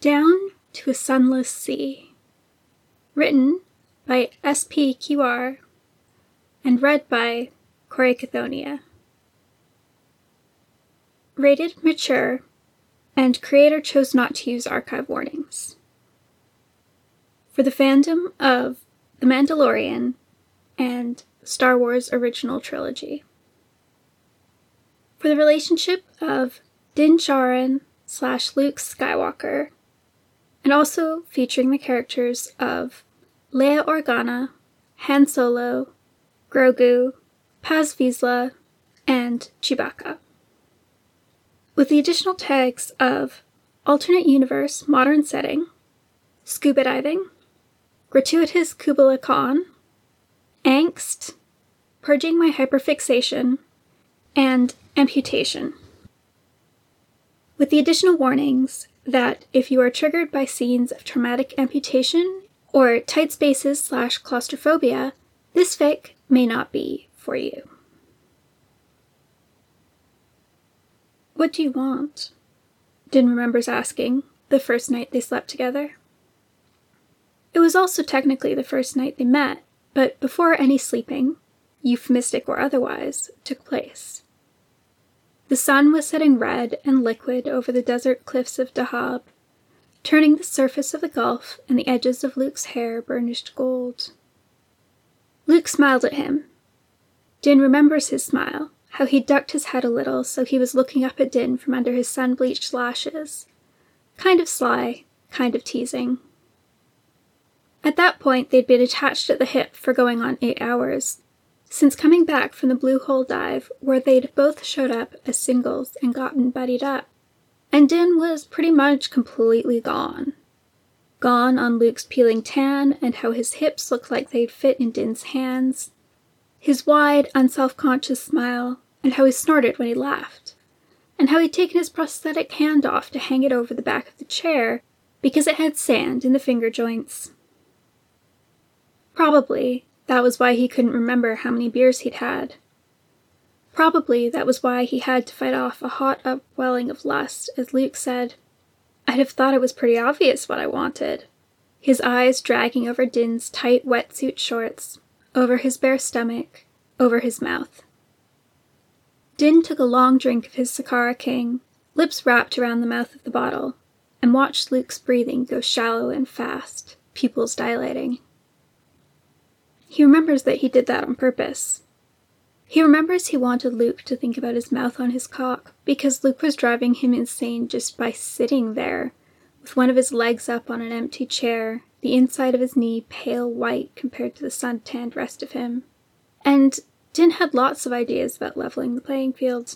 Down to a Sunless Sea. Written by S.P. Kiwar and read by Corey Cathonia. Rated mature, and creator chose not to use archive warnings. For the fandom of The Mandalorian and Star Wars original trilogy. For the relationship of Din Djarin / Luke Skywalker, and also featuring the characters of Leia Organa, Han Solo, Grogu, Paz Vizsla, and Chewbacca. With the additional tags of alternate universe modern setting, scuba diving, gratuitous Kubla Khan, angst, purging my hyperfixation, and amputation. With the additional warnings that if you are triggered by scenes of traumatic amputation or tight spaces / claustrophobia, this fic may not be for you. What do you want? Din remembers asking the first night they slept together. It was also technically the first night they met, but before any sleeping, euphemistic or otherwise, took place. The sun was setting red and liquid over the desert cliffs of Dahab, turning the surface of the gulf and the edges of Luke's hair burnished gold. Luke smiled at him. Din remembers his smile, how he ducked his head a little so he was looking up at Din from under his sun-bleached lashes. Kind of sly, kind of teasing. At that point, they'd been attached at the hip for going on 8 hours, since coming back from the Blue Hole dive, where they'd both showed up as singles and gotten buddied up. And Din was pretty much completely gone. Gone on Luke's peeling tan and how his hips looked like they'd fit in Din's hands, his wide, unself-conscious smile, and how he snorted when he laughed, and how he'd taken his prosthetic hand off to hang it over the back of the chair because it had sand in the finger joints. Probably that was why he couldn't remember how many beers he'd had. Probably that was why he had to fight off a hot upwelling of lust as Luke said, "I'd have thought it was pretty obvious what I wanted," his eyes dragging over Din's tight wetsuit shorts, over his bare stomach, over his mouth. Din took a long drink of his Sakara King, lips wrapped around the mouth of the bottle, and watched Luke's breathing go shallow and fast, pupils dilating. He remembers that he did that on purpose. He remembers he wanted Luke to think about his mouth on his cock because Luke was driving him insane just by sitting there, with one of his legs up on an empty chair, the inside of his knee pale white compared to the sun-tanned rest of him. And Din had lots of ideas about leveling the playing field.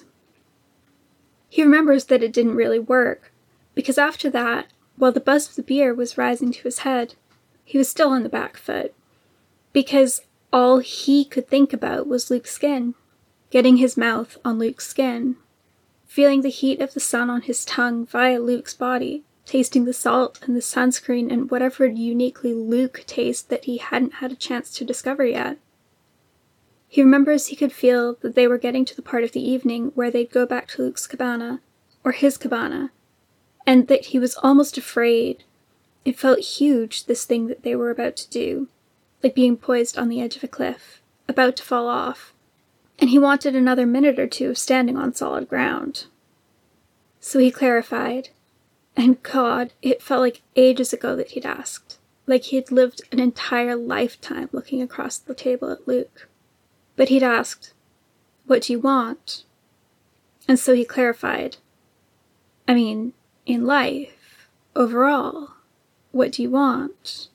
He remembers that it didn't really work, because after that, while the buzz of the beer was rising to his head, he was still on the back foot. Because all he could think about was Luke's skin, getting his mouth on Luke's skin, feeling the heat of the sun on his tongue via Luke's body, tasting the salt and the sunscreen and whatever uniquely Luke taste that he hadn't had a chance to discover yet. He remembers he could feel that they were getting to the part of the evening where they'd go back to Luke's cabana, or his cabana, and that he was almost afraid. It felt huge, this thing that they were about to do. Like being poised on the edge of a cliff, about to fall off, and he wanted another minute or two of standing on solid ground. So he clarified, and God, it felt like ages ago that he'd asked, like he'd lived an entire lifetime looking across the table at Luke. But he'd asked, "What do you want?" And so he clarified, "I mean, in life, overall, what do you want?"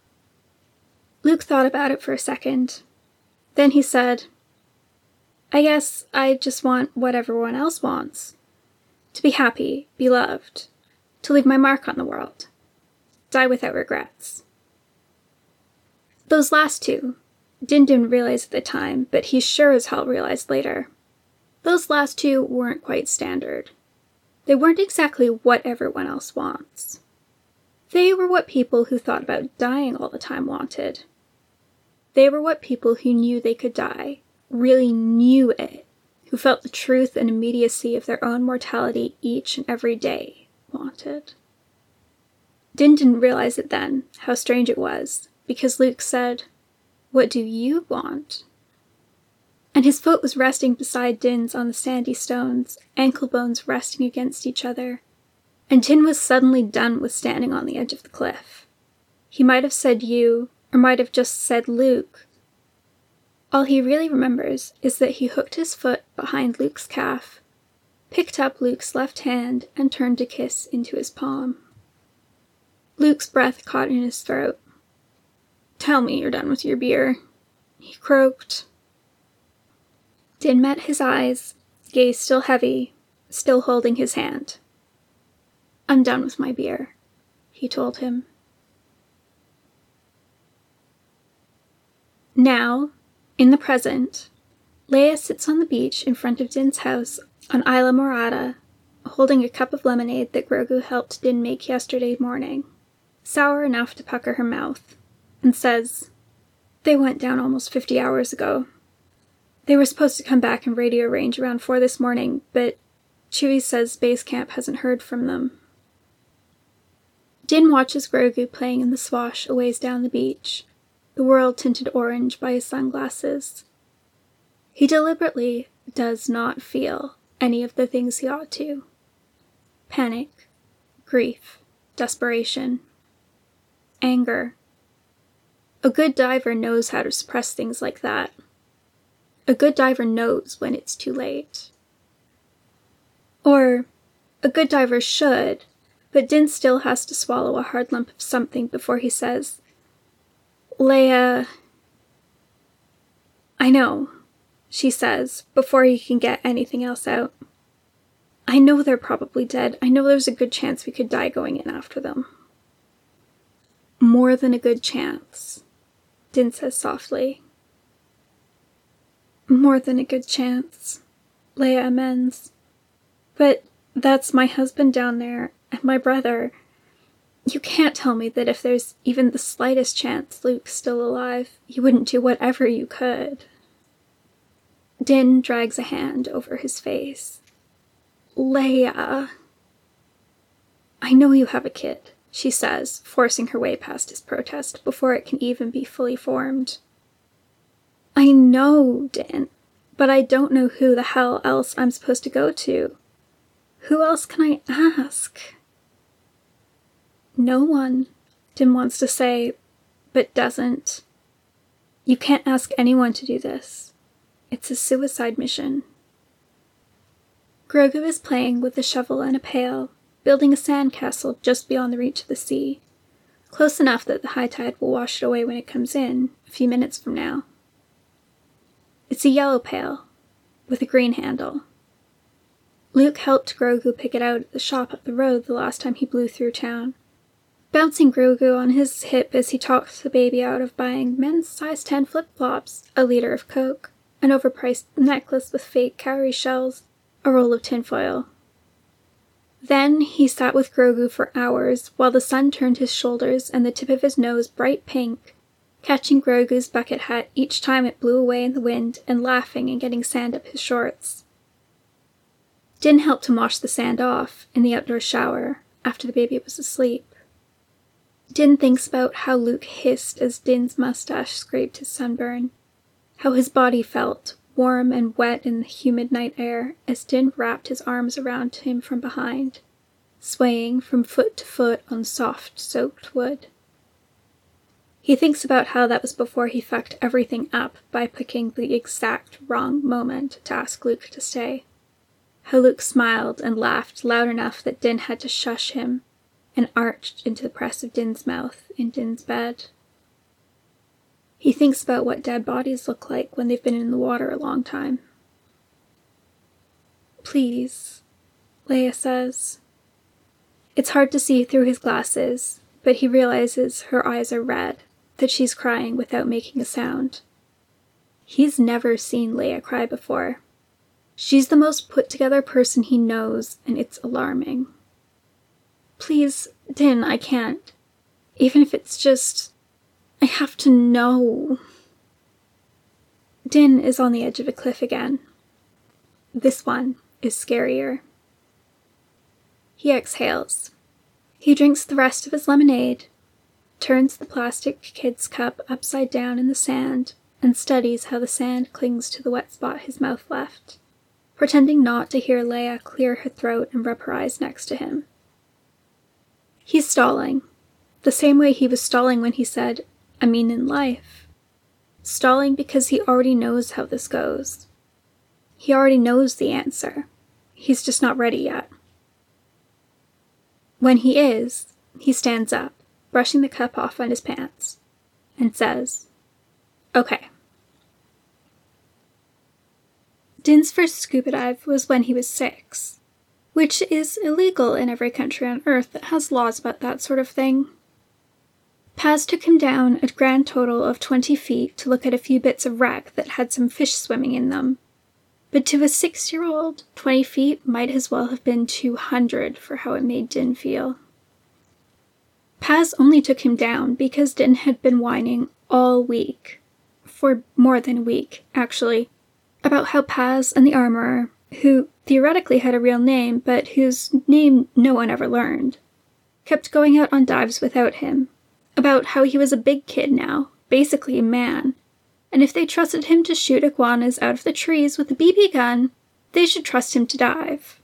Luke thought about it for a second. Then he said, "I guess I just want what everyone else wants. To be happy, be loved, to leave my mark on the world, die without regrets." Those last two, Din didn't realize at the time, but he sure as hell realized later. Those last two weren't quite standard. They weren't exactly what everyone else wants. They were what people who thought about dying all the time wanted. They were what people who knew they could die, really knew it, who felt the truth and immediacy of their own mortality each and every day, wanted. Din didn't realize it then, how strange it was, because Luke said, "What do you want?" And his foot was resting beside Din's on the sandy stones, ankle bones resting against each other, and Din was suddenly done with standing on the edge of the cliff. He might have said you, or might have just said Luke. All he really remembers is that he hooked his foot behind Luke's calf, picked up Luke's left hand, and turned to kiss into his palm. Luke's breath caught in his throat. "Tell me you're done with your beer," he croaked. Din met his eyes, gaze still heavy, still holding his hand. "I'm done with my beer," he told him. Now, in the present, Leia sits on the beach in front of Din's house on Isla Morada, holding a cup of lemonade that Grogu helped Din make yesterday morning, sour enough to pucker her mouth, and says, "They went down almost 50 hours ago. They were supposed to come back in radio range around 4 this morning, but Chewie says base camp hasn't heard from them." Din watches Grogu playing in the swash a ways down the beach, the world tinted orange by his sunglasses. He deliberately does not feel any of the things he ought to. Panic, grief, desperation, anger. A good diver knows how to suppress things like that. A good diver knows when it's too late. Or, a good diver should, but Din still has to swallow a hard lump of something before he says, "Leia..." "I know," she says, before he can get anything else out. "I know they're probably dead. I know there's a good chance we could die going in after them." "More than a good chance," Din says softly. "More than a good chance," Leia amends. "But that's my husband down there, and my brother. You can't tell me that if there's even the slightest chance Luke's still alive, you wouldn't do whatever you could." Din drags a hand over his face. "Leia..." "I know you have a kid," she says, forcing her way past his protest before it can even be fully formed. "I know, Din, but I don't know who the hell else I'm supposed to go to. Who else can I ask?" "No one," Din wants to say, but doesn't. You can't ask anyone to do this. It's a suicide mission. Grogu is playing with a shovel and a pail, building a sandcastle just beyond the reach of the sea, close enough that the high tide will wash it away when it comes in, a few minutes from now. It's a yellow pail, with a green handle. Luke helped Grogu pick it out at the shop up the road the last time he blew through town, bouncing Grogu on his hip as he talked the baby out of buying men's size 10 flip-flops, a liter of Coke, an overpriced necklace with fake cowrie shells, a roll of tinfoil. Then he sat with Grogu for hours while the sun turned his shoulders and the tip of his nose bright pink, catching Grogu's bucket hat each time it blew away in the wind and laughing and getting sand up his shorts. Din helped him wash the sand off in the outdoor shower after the baby was asleep. Din thinks about how Luke hissed as Din's mustache scraped his sunburn, how his body felt, warm and wet in the humid night air as Din wrapped his arms around him from behind, swaying from foot to foot on soft, soaked wood. He thinks about how that was before he fucked everything up by picking the exact wrong moment to ask Luke to stay. How Luke smiled and laughed loud enough that Din had to shush him, and arched into the press of Din's mouth in Din's bed. He thinks about what dead bodies look like when they've been in the water a long time. "Please," Leia says. It's hard to see through his glasses, but he realizes her eyes are red, that she's crying without making a sound. He's never seen Leia cry before. She's the most put-together person he knows, and it's alarming. "Please, Din, I can't. Even if it's just... I have to know." Din is on the edge of a cliff again. This one is scarier. He exhales. He drinks the rest of his lemonade, turns the plastic kid's cup upside down in the sand, and studies how the sand clings to the wet spot his mouth left, pretending not to hear Leia clear her throat and rub her eyes next to him. He's stalling, the same way he was stalling when he said, "I mean in life." Stalling because he already knows how this goes. He already knows the answer. He's just not ready yet. When he is, he stands up, brushing the cup off on his pants, and says, "Okay." Din's first scuba dive was when he was 6, which is illegal in every country on Earth that has laws about that sort of thing. Paz took him down a grand total of 20 feet to look at a few bits of wreck that had some fish swimming in them. But to a 6-year-old, 20 feet might as well have been 200 for how it made Din feel. Paz only took him down because Din had been whining all week, for more than a week, actually, about how Paz and the armorer, who theoretically had a real name but whose name no one ever learned, kept going out on dives without him, about how he was a big kid now, basically a man, and if they trusted him to shoot iguanas out of the trees with a BB gun, they should trust him to dive.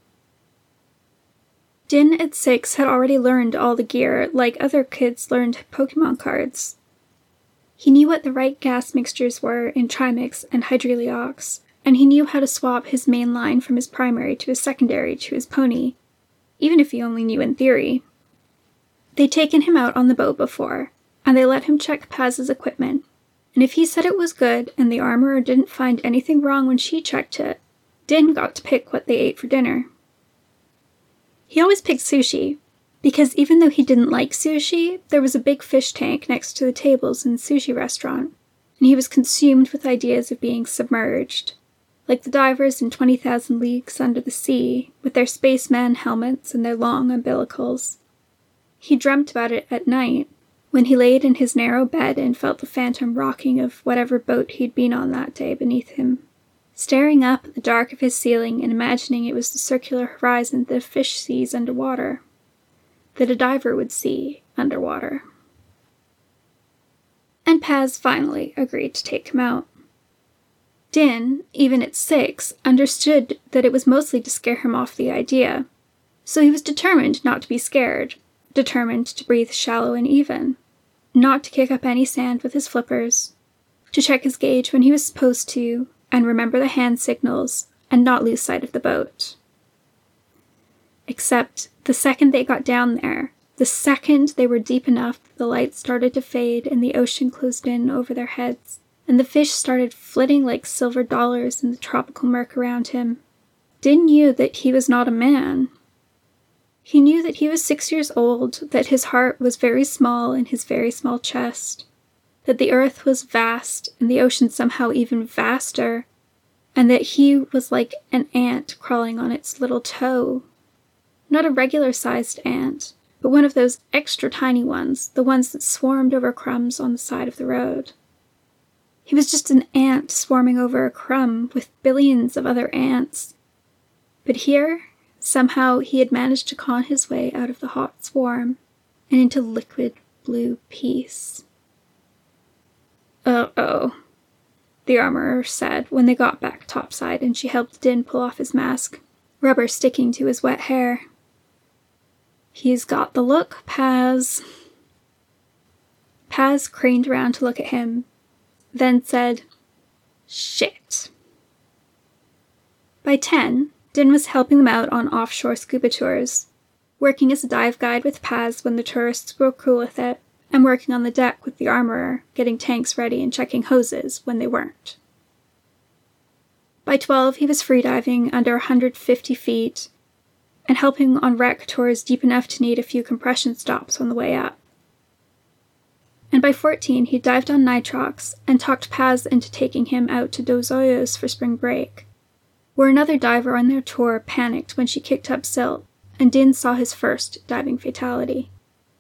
Din at 6 had already learned all the gear like other kids learned Pokemon cards. He knew what the right gas mixtures were in Trimix and Hydreliox, and he knew how to swap his main line from his primary to his secondary to his pony, even if he only knew in theory. They'd taken him out on the boat before, and they let him check Paz's equipment, and if he said it was good and the armorer didn't find anything wrong when she checked it, Din got to pick what they ate for dinner. He always picked sushi, because even though he didn't like sushi, there was a big fish tank next to the tables in the sushi restaurant, and he was consumed with ideas of being submerged, like the divers in 20,000 Leagues Under the Sea, with their spaceman helmets and their long umbilicals. He dreamt about it at night, when he laid in his narrow bed and felt the phantom rocking of whatever boat he'd been on that day beneath him, staring up at the dark of his ceiling and imagining it was the circular horizon that a fish sees underwater, that a diver would see underwater. And Paz finally agreed to take him out. Din, even at 6, understood that it was mostly to scare him off the idea, so he was determined not to be scared, determined to breathe shallow and even, not to kick up any sand with his flippers, to check his gauge when he was supposed to, and remember the hand signals, and not lose sight of the boat. Except the second they got down there, the second they were deep enough, the lights started to fade and the ocean closed in over their heads, and the fish started flitting like silver dollars in the tropical murk around him. Din knew that he was not a man. He knew that he was 6 years old, that his heart was very small in his very small chest, that the earth was vast and the ocean somehow even vaster, and that he was like an ant crawling on its little toe. Not a regular-sized ant, but one of those extra tiny ones, the ones that swarmed over crumbs on the side of the road. He was just an ant swarming over a crumb with billions of other ants. But here, somehow he had managed to con his way out of the hot swarm and into liquid blue peace. "Uh-oh," the armorer said when they got back topside and she helped Din pull off his mask, rubber sticking to his wet hair. "He's got the look, Paz." Paz craned around to look at him, then said, "Shit." By 10, Din was helping them out on offshore scuba tours, working as a dive guide with Paz when the tourists were cool with it, and working on the deck with the armorer, getting tanks ready and checking hoses when they weren't. By 12, he was freediving under 150 feet, and helping on wreck tours deep enough to need a few compression stops on the way up. And by 14, he dived on nitrox and talked Paz into taking him out to Dos Hoyos for spring break, where another diver on their tour panicked when she kicked up silt, and Din saw his first diving fatality.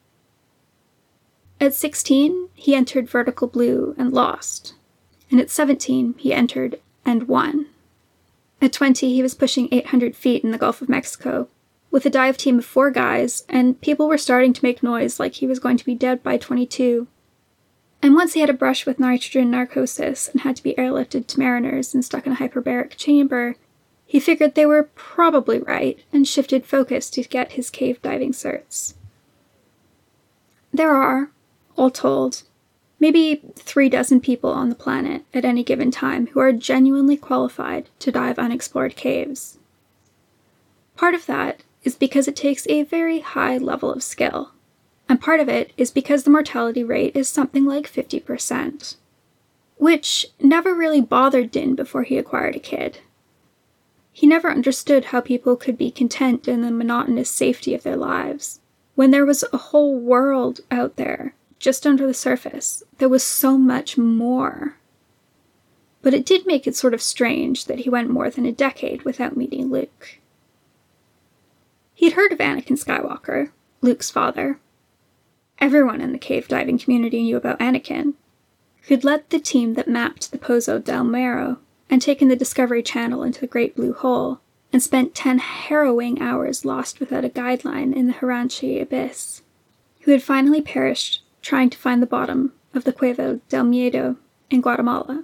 At 16, he entered Vertical Blue and lost, and at 17, he entered and won. At 20, he was pushing 800 feet in the Gulf of Mexico, with a dive team of 4 guys, and people were starting to make noise like he was going to be dead by 22. And once he had a brush with nitrogen narcosis and had to be airlifted to Mariners and stuck in a hyperbaric chamber, he figured they were probably right and shifted focus to get his cave diving certs. There are, all told, maybe 36 people on the planet at any given time who are genuinely qualified to dive unexplored caves. Part of that is because it takes a very high level of skill, and part of it is because the mortality rate is something like 50%, which never really bothered Din before he acquired a kid. He never understood how people could be content in the monotonous safety of their lives, when there was a whole world out there, just under the surface. There was so much more. But it did make it sort of strange that he went more than a decade without meeting Luke. He'd heard of Anakin Skywalker, Luke's father. Everyone in the cave diving community knew about Anakin, who'd led the team that mapped the Pozo del Mero and taken the Discovery Channel into the Great Blue Hole, and spent 10 harrowing hours lost without a guideline in the Huranchi Abyss, who had finally perished trying to find the bottom of the Cueva del Miedo in Guatemala.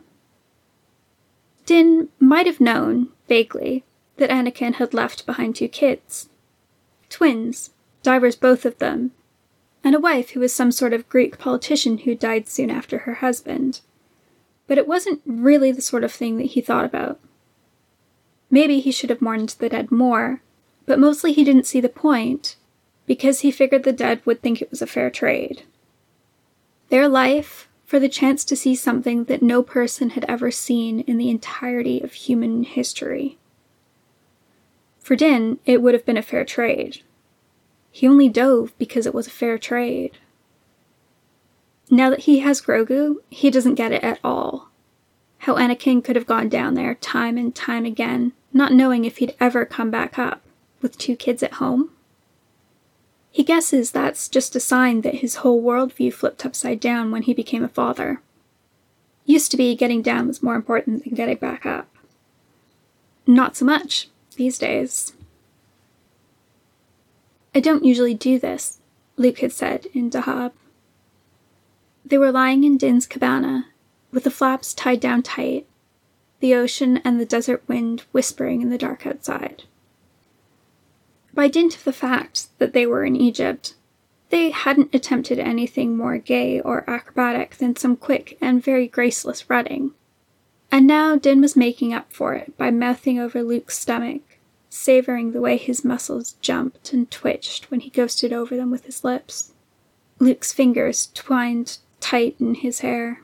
Din might have known, vaguely, that Anakin had left behind 2 kids. Twins, divers both of them, and a wife who was some sort of Greek politician who died soon after her husband. But it wasn't really the sort of thing that he thought about. Maybe he should have mourned the dead more, but mostly he didn't see the point, because he figured the dead would think it was a fair trade. Their life for the chance to see something that no person had ever seen in the entirety of human history. For Din, it would have been a fair trade. He only dove because it was a fair trade. Now that he has Grogu, he doesn't get it at all. How Anakin could have gone down there time and time again, not knowing if he'd ever come back up, with 2 kids at home. He guesses that's just a sign that his whole worldview flipped upside down when he became a father. Used to be getting down was more important than getting back up. Not so much these days. "I don't usually do this," Luke had said in Dahab. They were lying in Din's cabana, with the flaps tied down tight, the ocean and the desert wind whispering in the dark outside. By dint of the fact that they were in Egypt, they hadn't attempted anything more gay or acrobatic than some quick and very graceless rutting, and now Din was making up for it by mouthing over Luke's stomach, savoring the way his muscles jumped and twitched when he ghosted over them with his lips. Luke's fingers twined tight in his hair.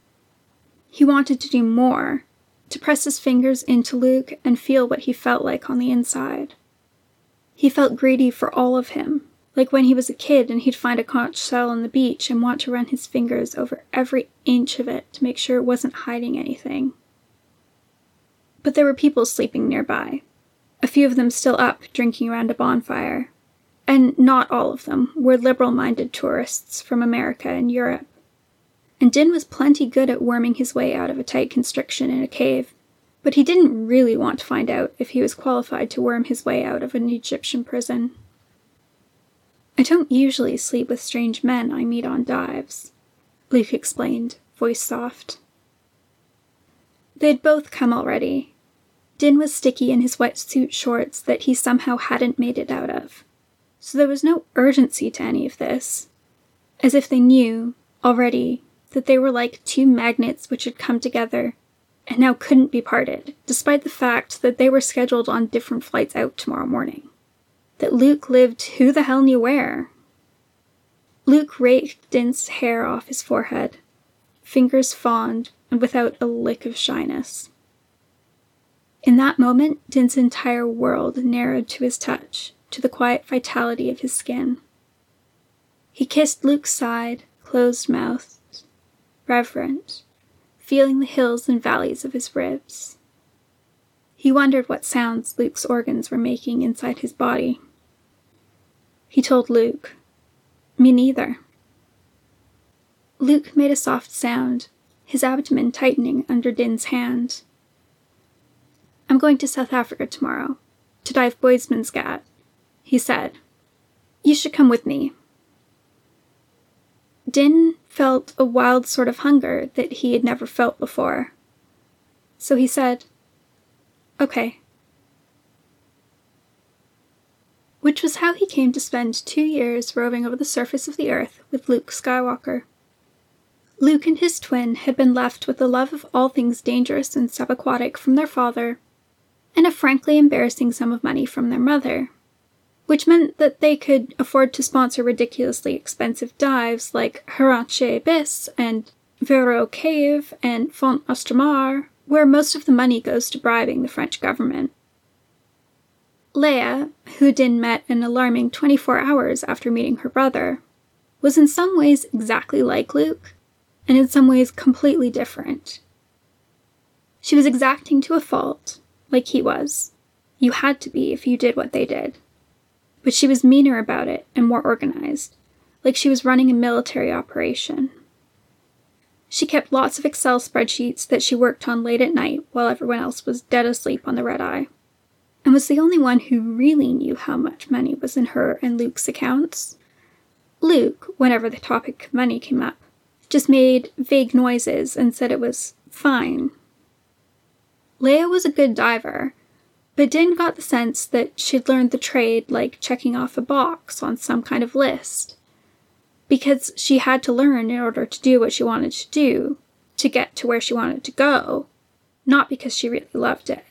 He wanted to do more, to press his fingers into Luke and feel what he felt like on the inside. He felt greedy for all of him, like when he was a kid and he'd find a conch shell on the beach and want to run his fingers over every inch of it to make sure it wasn't hiding anything. But there were people sleeping nearby, a few of them still up drinking around a bonfire, and not all of them were liberal-minded tourists from America and Europe. And Din was plenty good at worming his way out of a tight constriction in a cave, but he didn't really want to find out if he was qualified to worm his way out of an Egyptian prison. "I don't usually sleep with strange men I meet on dives," Luke explained, voice soft. They'd both come already. Din was sticky in his wetsuit shorts that he somehow hadn't made it out of, so there was no urgency to any of this, as if they knew, already, that they were like 2 magnets which had come together and now couldn't be parted, despite the fact that they were scheduled on different flights out tomorrow morning. That Luke lived who the hell knew where. Luke raked Din's hair off his forehead, fingers fond and without a lick of shyness. In that moment, Din's entire world narrowed to his touch, to the quiet vitality of his skin. He kissed Luke's side, closed-mouthed, reverent, feeling the hills and valleys of his ribs. He wondered what sounds Luke's organs were making inside his body. He told Luke, "Me neither." Luke made a soft sound, his abdomen tightening under Din's hand. "I'm going to South Africa tomorrow, to dive Boismansgat," he said. "You should come with me." Din felt a wild sort of hunger that he had never felt before. So he said, "Okay." Which was how he came to spend 2 years roving over the surface of the earth with Luke Skywalker. Luke and his twin had been left with a love of all things dangerous and subaquatic from their father, and a frankly embarrassing sum of money from their mother, which meant that they could afford to sponsor ridiculously expensive dives like Haranche Abyss and Vero Cave and Font Ostromar, where most of the money goes to bribing the French government. Leia, who Din met an alarming 24 hours after meeting her brother, was in some ways exactly like Luke, and in some ways completely different. She was exacting to a fault, like he was. You had to be if you did what they did. But she was meaner about it and more organized, like she was running a military operation. She kept lots of Excel spreadsheets that she worked on late at night while everyone else was dead asleep on the red eye, and was the only one who really knew how much money was in her and Luke's accounts. Luke, whenever the topic of money came up, just made vague noises and said it was fine. Leia was a good diver, but Din got the sense that she'd learned the trade like checking off a box on some kind of list, because she had to learn in order to do what she wanted to do, to get to where she wanted to go, not because she really loved it.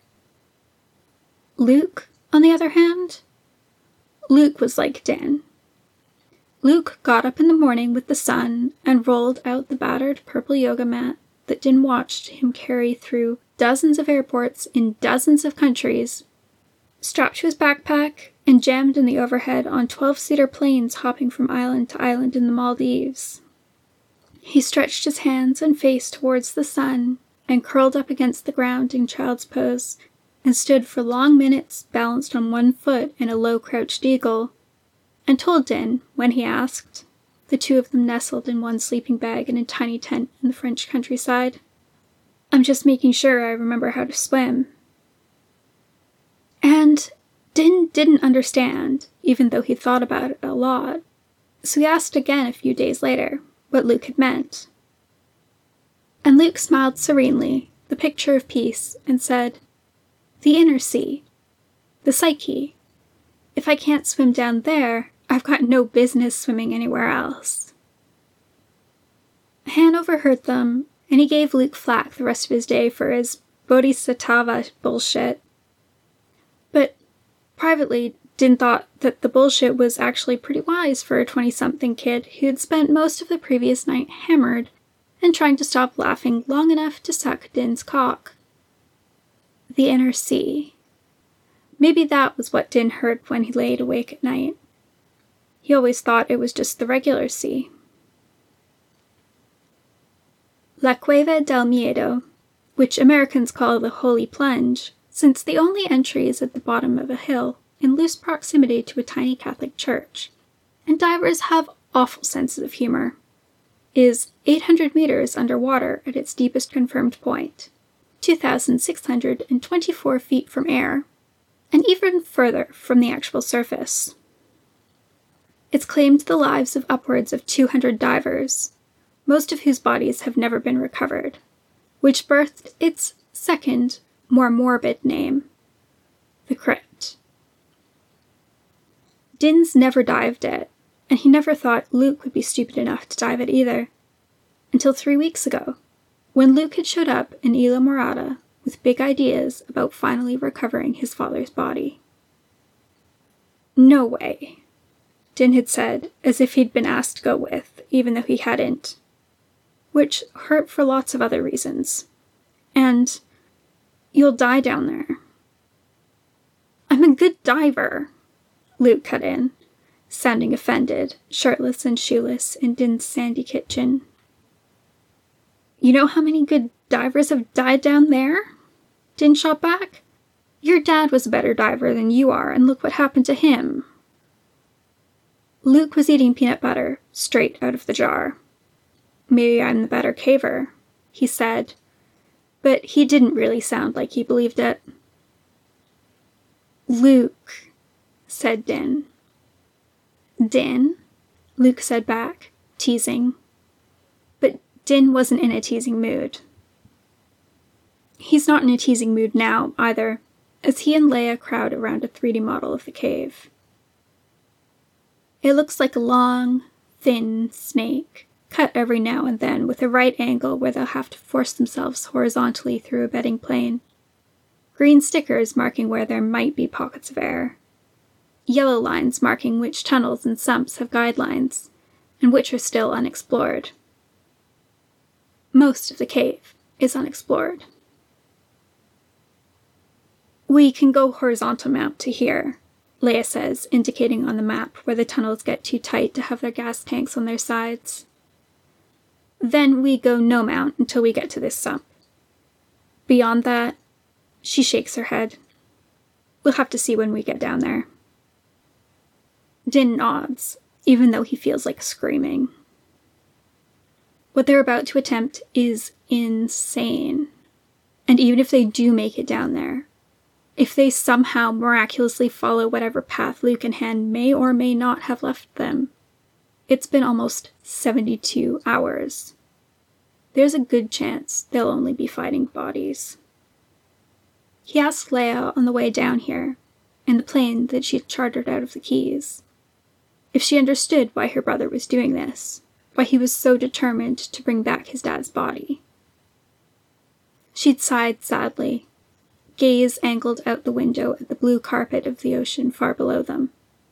Luke, on the other hand, Luke was like Din. Luke got up in the morning with the sun and rolled out the battered purple yoga mat that Din watched him carry through dozens of airports in dozens of countries, strapped to his backpack and jammed in the overhead on 12-seater planes hopping from island to island in the Maldives. He stretched his hands and face towards the sun and curled up against the ground in child's pose and stood for long minutes balanced on one foot in a low-crouched eagle, and told Din, when he asked, the two of them nestled in one sleeping bag in a tiny tent in the French countryside, "I'm just making sure I remember how to swim." And Din didn't understand, even though he thought about it a lot, so he asked again a few days later what Luke had meant. And Luke smiled serenely, the picture of peace, and said, "The inner sea. The psyche. If I can't swim down there, I've got no business swimming anywhere else." Han overheard them, and he gave Luke flack the rest of his day for his bodhisattva bullshit. But privately, Din thought that the bullshit was actually pretty wise for a 20-something kid who'd spent most of the previous night hammered and trying to stop laughing long enough to suck Din's cock. The inner sea. Maybe that was what Din heard when he laid awake at night. He always thought it was just the regular sea. La Cueva del Miedo, which Americans call the Holy Plunge, since the only entry is at the bottom of a hill in loose proximity to a tiny Catholic church, and divers have awful senses of humor, is 800 meters underwater at its deepest confirmed point, 2,624 feet from air, and even further from the actual surface. It's claimed the lives of upwards of 200 divers, most of whose bodies have never been recovered, which birthed its second, more morbid name, the Crypt. Din's never dived it, and he never thought Luke would be stupid enough to dive it either, until 3 weeks ago, when Luke had showed up in Isla Morada with big ideas about finally recovering his father's body. "No way," Din had said, as if he'd been asked to go with, even though he hadn't, which hurt for lots of other reasons. And you'll die down there. "I'm a good diver," Luke cut in, sounding offended, shirtless and shoeless in Din's sandy kitchen. "You know how many good divers have died down there?" Din shot back. "Your dad was a better diver than you are, and look what happened to him." Luke was eating peanut butter, straight out of the jar. "Maybe I'm the better caver," he said, but he didn't really sound like he believed it. "Luke," said Din. Din? Luke said back, teasing. But Din wasn't in a teasing mood. He's not in a teasing mood now, either, as he and Leia crowd around a 3D model of the cave. It looks like a long, thin snake, cut every now and then with a right angle where they'll have to force themselves horizontally through a bedding plane. Green stickers marking where there might be pockets of air. Yellow lines marking which tunnels and sumps have guidelines, and which are still unexplored. Most of the cave is unexplored. We can go horizontal mount to here, Leia says, indicating on the map where the tunnels get too tight to have their gas tanks on their sides. Then we go no mount until we get to this sump. Beyond that, she shakes her head. We'll have to see when we get down there. Din nods, even though he feels like screaming. What they're about to attempt is insane. And even if they do make it down there, if they somehow miraculously follow whatever path Luke and Han may or may not have left them, it's been almost 72 hours. There's a good chance they'll only be fighting bodies. He asked Leia on the way down here, in the plane that she'd chartered out of the Keys, if she understood why her brother was doing this, why he was so determined to bring back his dad's body. She'd sighed sadly, gaze angled out the window at the blue carpet of the ocean far below them.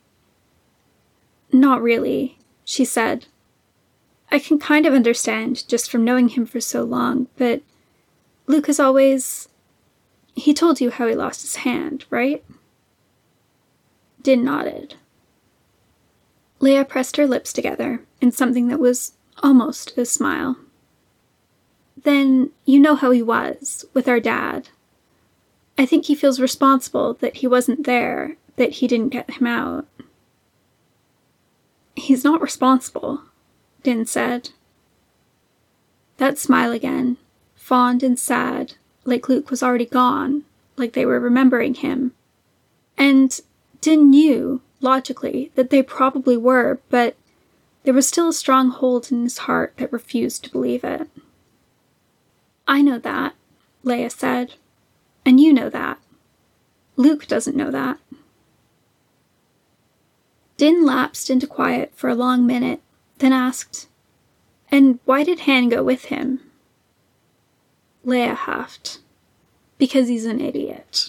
Not really, she said. I can kind of understand just from knowing him for so long, but Luke has always... He told you how he lost his hand, right? Din nodded. Leia pressed her lips together in something that was almost a smile. Then you know how he was, with our dad. I think he feels responsible that he wasn't there, that he didn't get him out. He's not responsible, Din said. That smile again, fond and sad, like Luke was already gone, like they were remembering him. And Din knew, logically, that they probably were, but there was still a strong hold in his heart that refused to believe it. I know that, Leia said. And you know that. Luke doesn't know that. Din lapsed into quiet for a long minute, then asked, And why did Han go with him? Leia huffed. Because he's an idiot.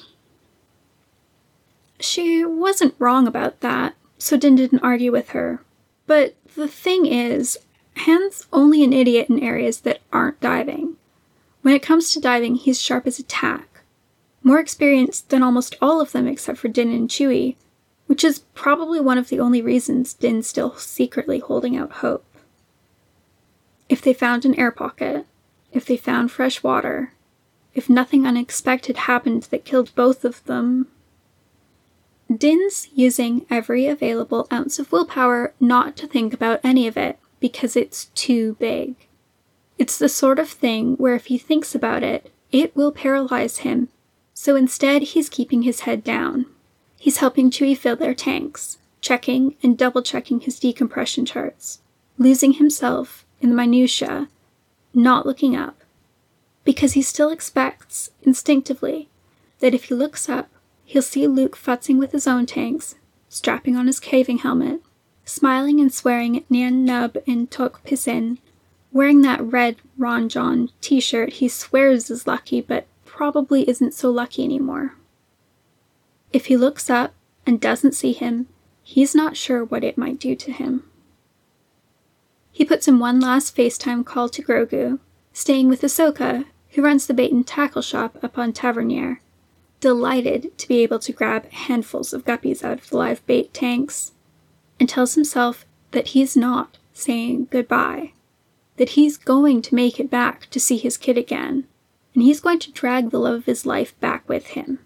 She wasn't wrong about that, so Din didn't argue with her. But the thing is, Han's only an idiot in areas that aren't diving. When it comes to diving, he's sharp as a tack. More experienced than almost all of them except for Din and Chewie, which is probably one of the only reasons Din's still secretly holding out hope. If they found an air pocket, if they found fresh water, if nothing unexpected happened that killed both of them... Din's using every available ounce of willpower not to think about any of it, because it's too big. It's the sort of thing where if he thinks about it, it will paralyze him. So instead, he's keeping his head down. He's helping Chewie fill their tanks, checking and double-checking his decompression charts, losing himself in the minutiae, not looking up, because he still expects, instinctively, that if he looks up, he'll see Luke futzing with his own tanks, strapping on his caving helmet, smiling and swearing at Nien Nunb and Tok Pisin, wearing that red Ron Jon t-shirt he swears is lucky but probably isn't so lucky anymore. If he looks up and doesn't see him, he's not sure what it might do to him. He puts in one last FaceTime call to Grogu, staying with Ahsoka, who runs the bait and tackle shop up on Tavernier, delighted to be able to grab handfuls of guppies out of the live bait tanks, and tells himself that he's not saying goodbye, that he's going to make it back to see his kid again, and he's going to drag the love of his life back with him.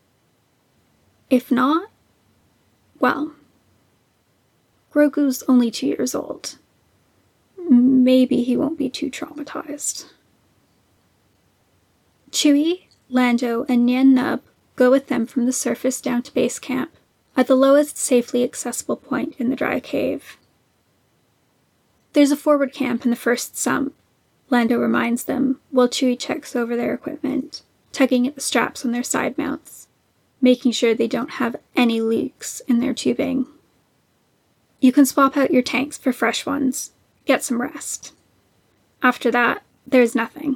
If not, well, Grogu's only 2 years old. Maybe he won't be too traumatized. Chewie, Lando, and Nien Nunb go with them from the surface down to base camp, at the lowest safely accessible point in the dry cave. There's a forward camp in the first sump, Lando reminds them, while Chewie checks over their equipment, tugging at the straps on their side mounts, making sure they don't have any leaks in their tubing. You can swap out your tanks for fresh ones, get some rest. After that, there's nothing.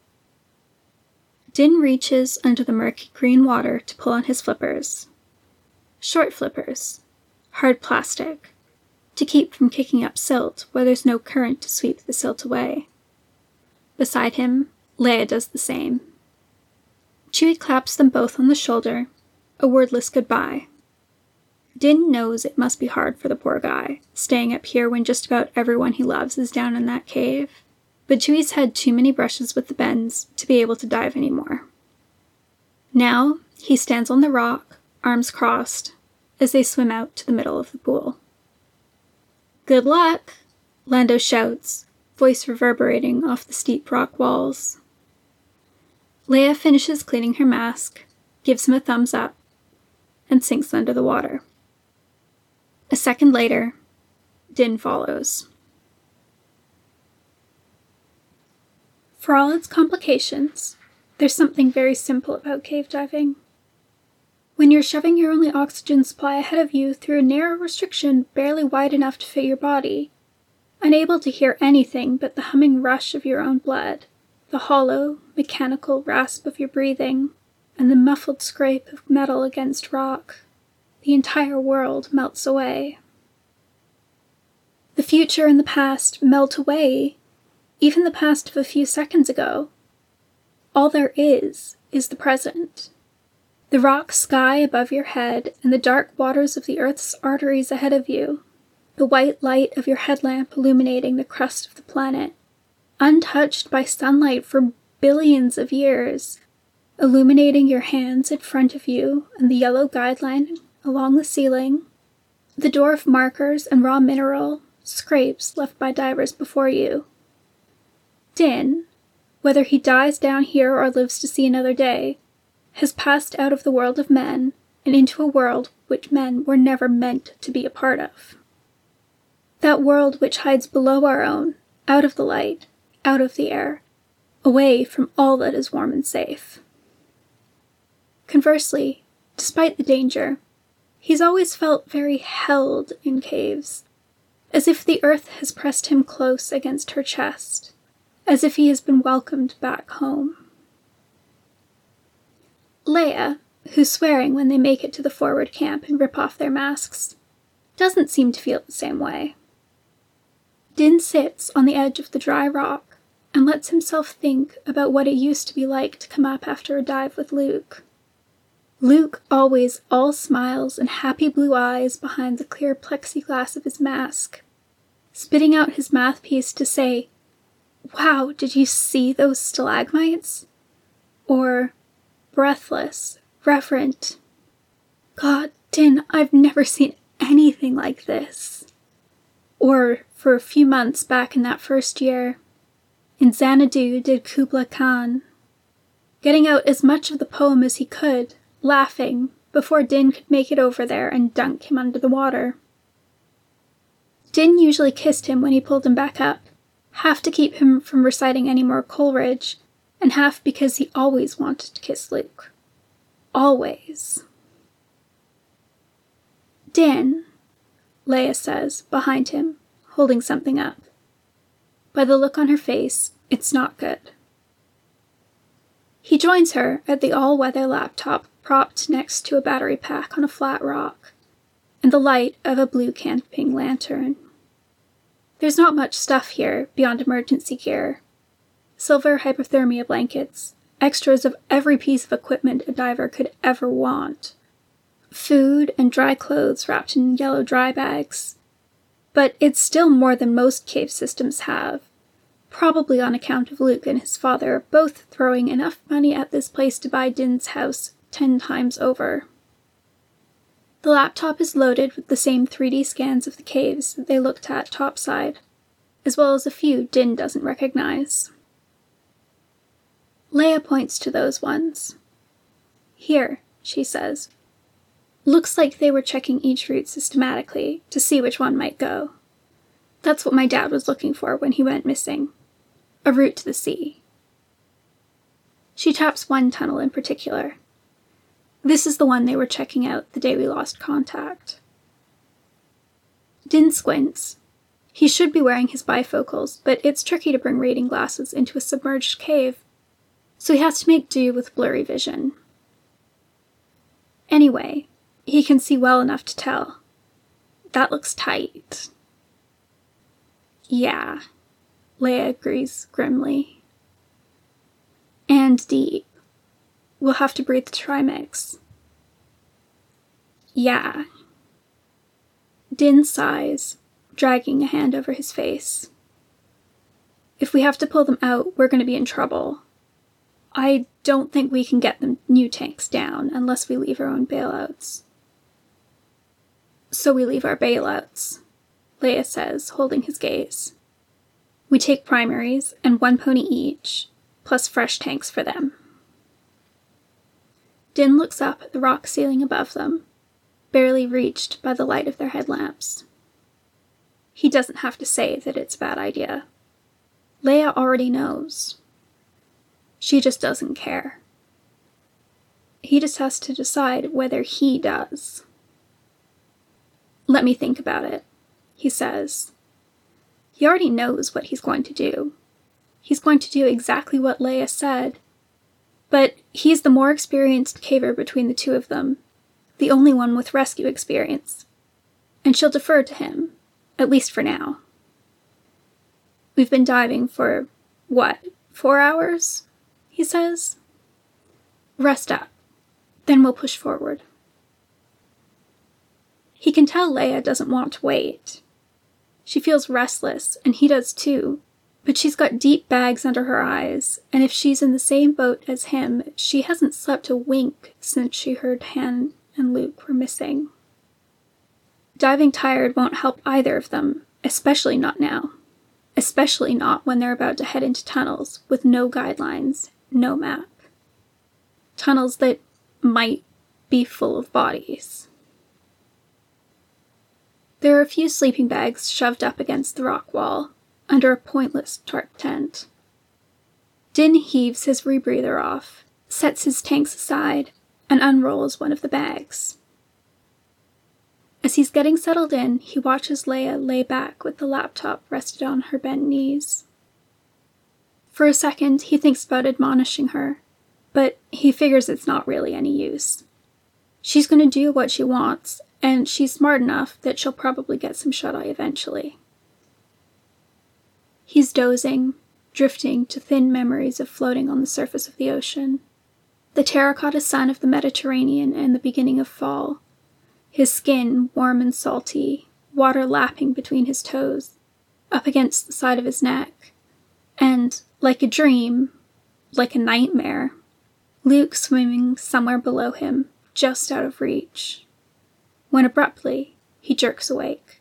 Din reaches under the murky green water to pull on his flippers. Short flippers, hard plastic, to keep from kicking up silt where there's no current to sweep the silt away. Beside him, Leia does the same. Chewie claps them both on the shoulder, a wordless goodbye. Din knows it must be hard for the poor guy, staying up here when just about everyone he loves is down in that cave, but Chewie's had too many brushes with the bends to be able to dive anymore. Now, he stands on the rock, arms crossed, as they swim out to the middle of the pool. "Good luck," Lando shouts, voice reverberating off the steep rock walls. Leia finishes cleaning her mask, gives him a thumbs up, and sinks under the water. A second later, Din follows. For all its complications, there's something very simple about cave diving. When you're shoving your only oxygen supply ahead of you through a narrow restriction barely wide enough to fit your body, unable to hear anything but the humming rush of your own blood, the hollow, mechanical rasp of your breathing, and the muffled scrape of metal against rock, the entire world melts away. The future and the past melt away, even the past of a few seconds ago. All there is the present. The rock sky above your head and the dark waters of the earth's arteries ahead of you, the white light of your headlamp illuminating the crust of the planet, untouched by sunlight for billions of years, illuminating your hands in front of you and the yellow guideline along the ceiling, the dwarf markers and raw mineral scrapes left by divers before you. Din, whether he dies down here or lives to see another day, has passed out of the world of men and into a world which men were never meant to be a part of. That world which hides below our own, out of the light, out of the air, away from all that is warm and safe. Conversely, despite the danger, he's always felt very held in caves, as if the earth has pressed him close against her chest, as if he has been welcomed back home. Leia, who's swearing when they make it to the forward camp and rip off their masks, doesn't seem to feel the same way. Din sits on the edge of the dry rock and lets himself think about what it used to be like to come up after a dive with Luke. Luke always all smiles and happy blue eyes behind the clear plexiglass of his mask, spitting out his math piece to say, "Wow, did you see those stalagmites?" Or, breathless, reverent, "God, Din, I've never seen anything like this." Or, for a few months back in that first year, in Xanadu did Kubla Khan, getting out as much of the poem as he could, laughing, before Din could make it over there and dunk him under the water. Din usually kissed him when he pulled him back up, half to keep him from reciting any more Coleridge, and half because he always wanted to kiss Luke. Always. "Din," Leia says, behind him, holding something up. By the look on her face, it's not good. He joins her at the all-weather laptop propped next to a battery pack on a flat rock, and the light of a blue camping lantern. There's not much stuff here beyond emergency gear. Silver hypothermia blankets, extras of every piece of equipment a diver could ever want. Food and dry clothes wrapped in yellow dry bags. But it's still more than most cave systems have, probably on account of Luke and his father both throwing enough money at this place to buy Din's house 10 times over. The laptop is loaded with the same 3D scans of the caves that they looked at topside, as well as a few Din doesn't recognize. Leia points to those ones. "Here," she says. Looks like they were checking each route systematically to see which one might go. That's what my dad was looking for when he went missing. A route to the sea. She taps one tunnel in particular. This is the one they were checking out the day we lost contact. Din squints. He should be wearing his bifocals, but it's tricky to bring reading glasses into a submerged cave, so he has to make do with blurry vision. Anyway, he can see well enough to tell. That looks tight. Yeah, Leia agrees grimly. And deep. We'll have to breathe the trimix. Yeah. Din sighs, dragging a hand over his face. If we have to pull them out, we're going to be in trouble. I don't think we can get the new tanks down unless we leave our own bailouts. So we leave our bailouts, Leia says, holding his gaze. We take primaries and 1 pony each, plus fresh tanks for them. Din looks up at the rock ceiling above them, barely reached by the light of their headlamps. He doesn't have to say that it's a bad idea. Leia already knows. She just doesn't care. He just has to decide whether he does. Let me think about it, he says. He already knows what he's going to do. He's going to do exactly what Leia said. But he's the more experienced caver between the two of them, the only one with rescue experience. And she'll defer to him, at least for now. We've been diving for, 4 hours? He says. Rest up. Then we'll push forward. He can tell Leia doesn't want to wait. She feels restless, and he does too, but she's got deep bags under her eyes, and if she's in the same boat as him, she hasn't slept a wink since she heard Han and Luke were missing. Diving tired won't help either of them, especially not now. Especially not when they're about to head into tunnels with no guidelines, no map. Tunnels that might be full of bodies. There are a few sleeping bags shoved up against the rock wall, under a pointless tarp tent. Din heaves his rebreather off, sets his tanks aside, and unrolls one of the bags. As he's getting settled in, he watches Leia lay back with the laptop rested on her bent knees. For a second, he thinks about admonishing her, but he figures it's not really any use. She's going to do what she wants, and she's smart enough that she'll probably get some shut-eye eventually. He's dozing, drifting to thin memories of floating on the surface of the ocean. The terracotta sun of the Mediterranean and the beginning of fall. His skin warm and salty, water lapping between his toes, up against the side of his neck. And, like a dream, like a nightmare, Luke swimming somewhere below him, just out of reach. When abruptly, he jerks awake.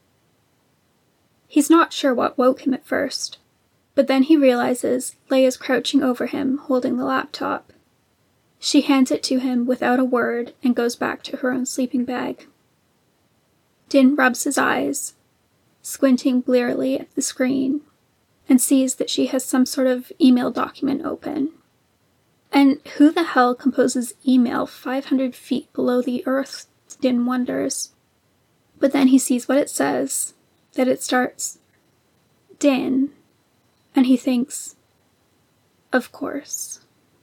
He's not sure what woke him at first, but then he realizes Leia's crouching over him, holding the laptop. She hands it to him without a word and goes back to her own sleeping bag. Din rubs his eyes, squinting blearily at the screen, and sees that she has some sort of email document open. And who the hell composes email 500 feet below the earth, Din wonders. But then he sees what it says, that it starts, Din, and he thinks, of course.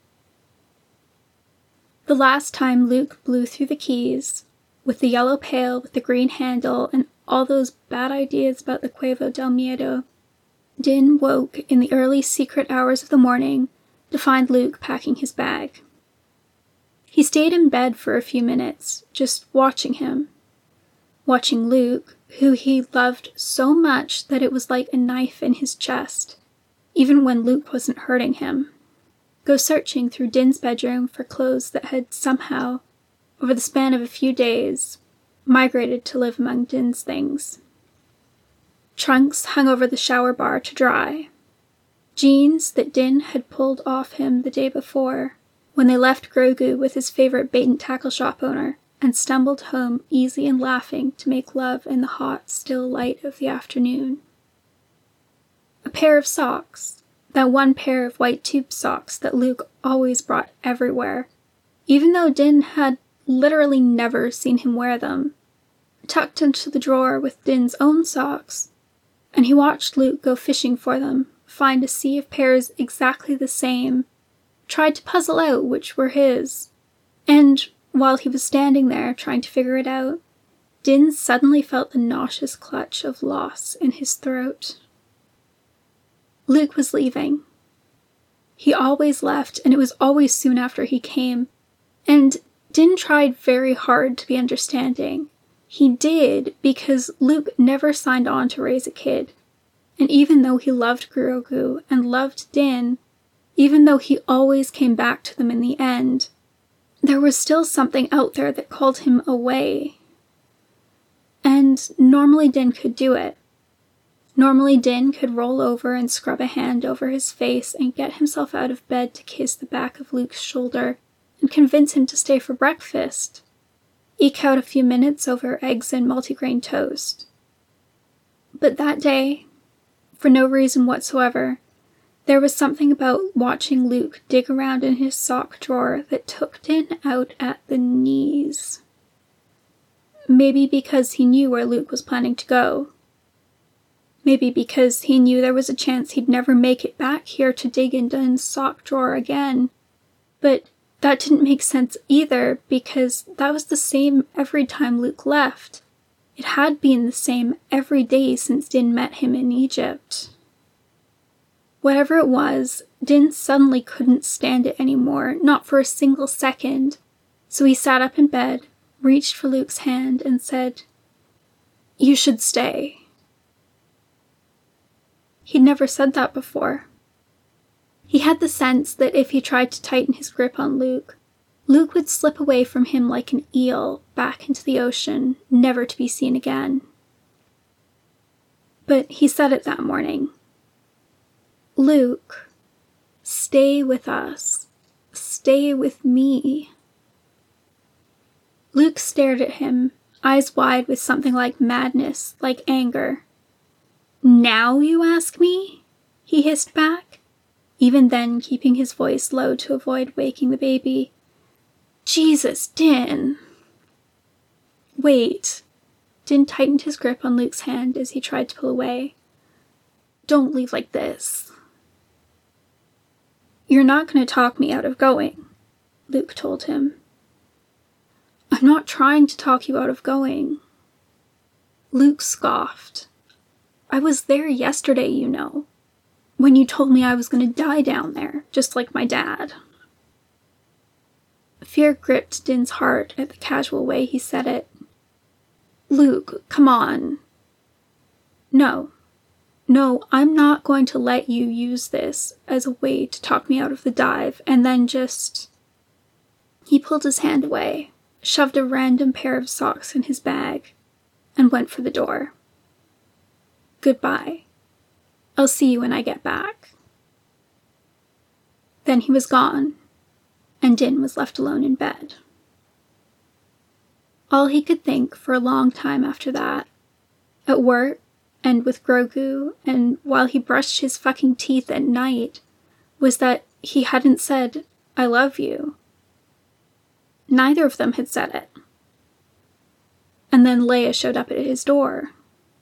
The last time Luke blew through the keys, with the yellow pail with the green handle and all those bad ideas about the Cueva del Miedo, Din woke in the early secret hours of the morning to find Luke packing his bag. He stayed in bed for a few minutes, just watching him. Watching Luke, who he loved so much that it was like a knife in his chest, even when Luke wasn't hurting him. Go searching through Din's bedroom for clothes that had somehow, over the span of a few days, migrated to live among Din's things. Trunks hung over the shower bar to dry. Jeans that Din had pulled off him the day before, when they left Grogu with his favorite bait and tackle shop owner, and stumbled home easy and laughing to make love in the hot, still light of the afternoon. A pair of socks, that one pair of white tube socks that Luke always brought everywhere, even though Din had literally never seen him wear them, tucked into the drawer with Din's own socks, and he watched Luke go fishing for them, find a sea of pairs exactly the same, tried to puzzle out which were his, and while he was standing there trying to figure it out, Din suddenly felt the nauseous clutch of loss in his throat. Luke was leaving. He always left, and it was always soon after he came, and Din tried very hard to be understanding. He did, because Luke never signed on to raise a kid, and even though he loved Grogu and loved Din, even though he always came back to them in the end, there was still something out there that called him away. And normally Din could do it. Normally Din could roll over and scrub a hand over his face and get himself out of bed to kiss the back of Luke's shoulder and convince him to stay for breakfast. Eke out a few minutes over eggs and multigrain toast. But that day, for no reason whatsoever, there was something about watching Luke dig around in his sock drawer that took Din out at the knees. Maybe because he knew where Luke was planning to go. Maybe because he knew there was a chance he'd never make it back here to dig in Din's sock drawer again. But that didn't make sense either, because that was the same every time Luke left. It had been the same every day since Din met him in Egypt. Whatever it was, Din suddenly couldn't stand it anymore, not for a single second. So he sat up in bed, reached for Luke's hand, and said, "You should stay." He'd never said that before. He had the sense that if he tried to tighten his grip on Luke, Luke would slip away from him like an eel back into the ocean, never to be seen again. But he said it that morning. "Luke, stay with us. Stay with me." Luke stared at him, eyes wide with something like madness, like anger. "Now you ask me?" he hissed back, even then keeping his voice low to avoid waking the baby. "Jesus, Din!" "Wait." Din tightened his grip on Luke's hand as he tried to pull away. "Don't leave like this." "You're not going to talk me out of going," Luke told him. "I'm not trying to talk you out of going." Luke scoffed. "I was there yesterday, you know, when you told me I was going to die down there, just like my dad." Fear gripped Din's heart at the casual way he said it. "Luke, come on." No, I'm not going to let you use this as a way to talk me out of the dive and then just..." He pulled his hand away, shoved a random pair of socks in his bag, and went for the door. "Goodbye. I'll see you when I get back." Then he was gone, and Din was left alone in bed. All he could think for a long time after that, at work and with Grogu and while he brushed his fucking teeth at night, was that he hadn't said, "I love you." Neither of them had said it. And then Leia showed up at his door.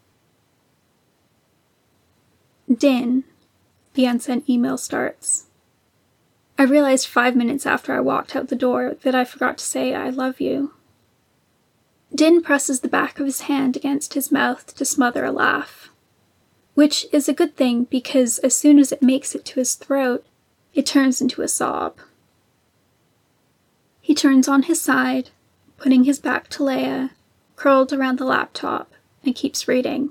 "Din," the unsent email starts. "I realized 5 minutes after I walked out the door that I forgot to say I love you." Din presses the back of his hand against his mouth to smother a laugh, which is a good thing because as soon as it makes it to his throat, it turns into a sob. He turns on his side, putting his back to Leia, curled around the laptop, and keeps reading.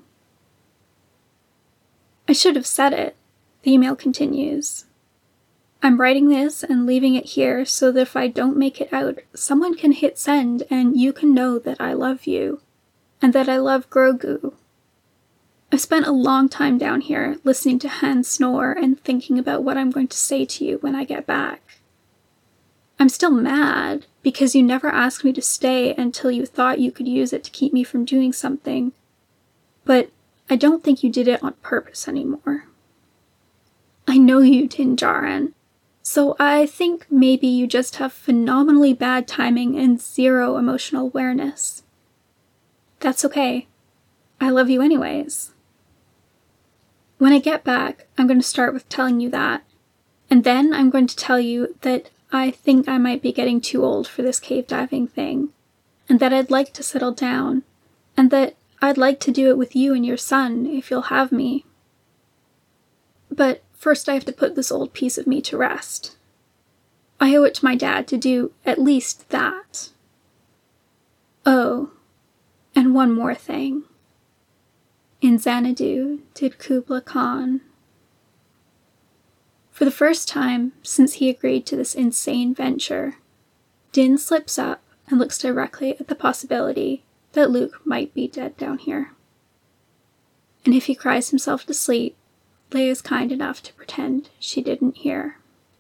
"I should have said it," the email continues. "I'm writing this and leaving it here so that if I don't make it out, someone can hit send and you can know that I love you, and that I love Grogu. I've spent a long time down here listening to Han snore and thinking about what I'm going to say to you when I get back." I'm still mad because you never asked me to stay until you thought you could use it to keep me from doing something. But I don't think you did it on purpose anymore. I know you didn't, Jaren. So I think maybe you just have phenomenally bad timing and zero emotional awareness. That's okay. I love you anyways. When I get back, I'm going to start with telling you that. And then I'm going to tell you that I think I might be getting too old for this cave diving thing. And that I'd like to settle down. And that I'd like to do it with you and your son, if you'll have me. But first I have to put this old piece of me to rest. I owe it to my dad to do at least that. Oh, and one more thing. In Xanadu did Kubla Khan. For the first time since he agreed to this insane venture, Din slips up and looks directly at the possibility that Luke might be dead down here. And if he cries himself to sleep, Leia's kind enough to pretend she didn't hear.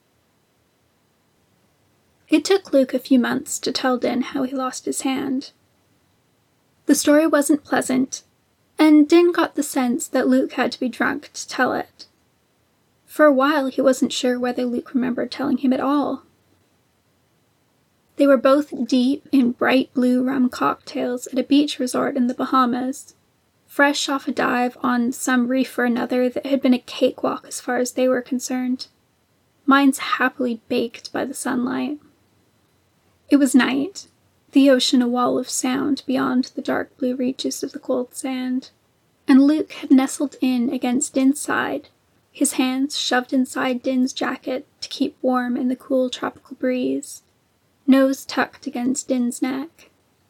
It took Luke a few months to tell Din how he lost his hand. The story wasn't pleasant, and Din got the sense that Luke had to be drunk to tell it. For a while he wasn't sure whether Luke remembered telling him at all. They were both deep in bright blue rum cocktails at a beach resort in the Bahamas, fresh off a dive on some reef or another that had been a cakewalk as far as they were concerned, minds happily baked by the sunlight. It was night, the ocean a wall of sound beyond the dark blue reaches of the cold sand, and Luke had nestled in against Din's side, his hands shoved inside Din's jacket to keep warm in the cool tropical breeze, nose tucked against Din's neck.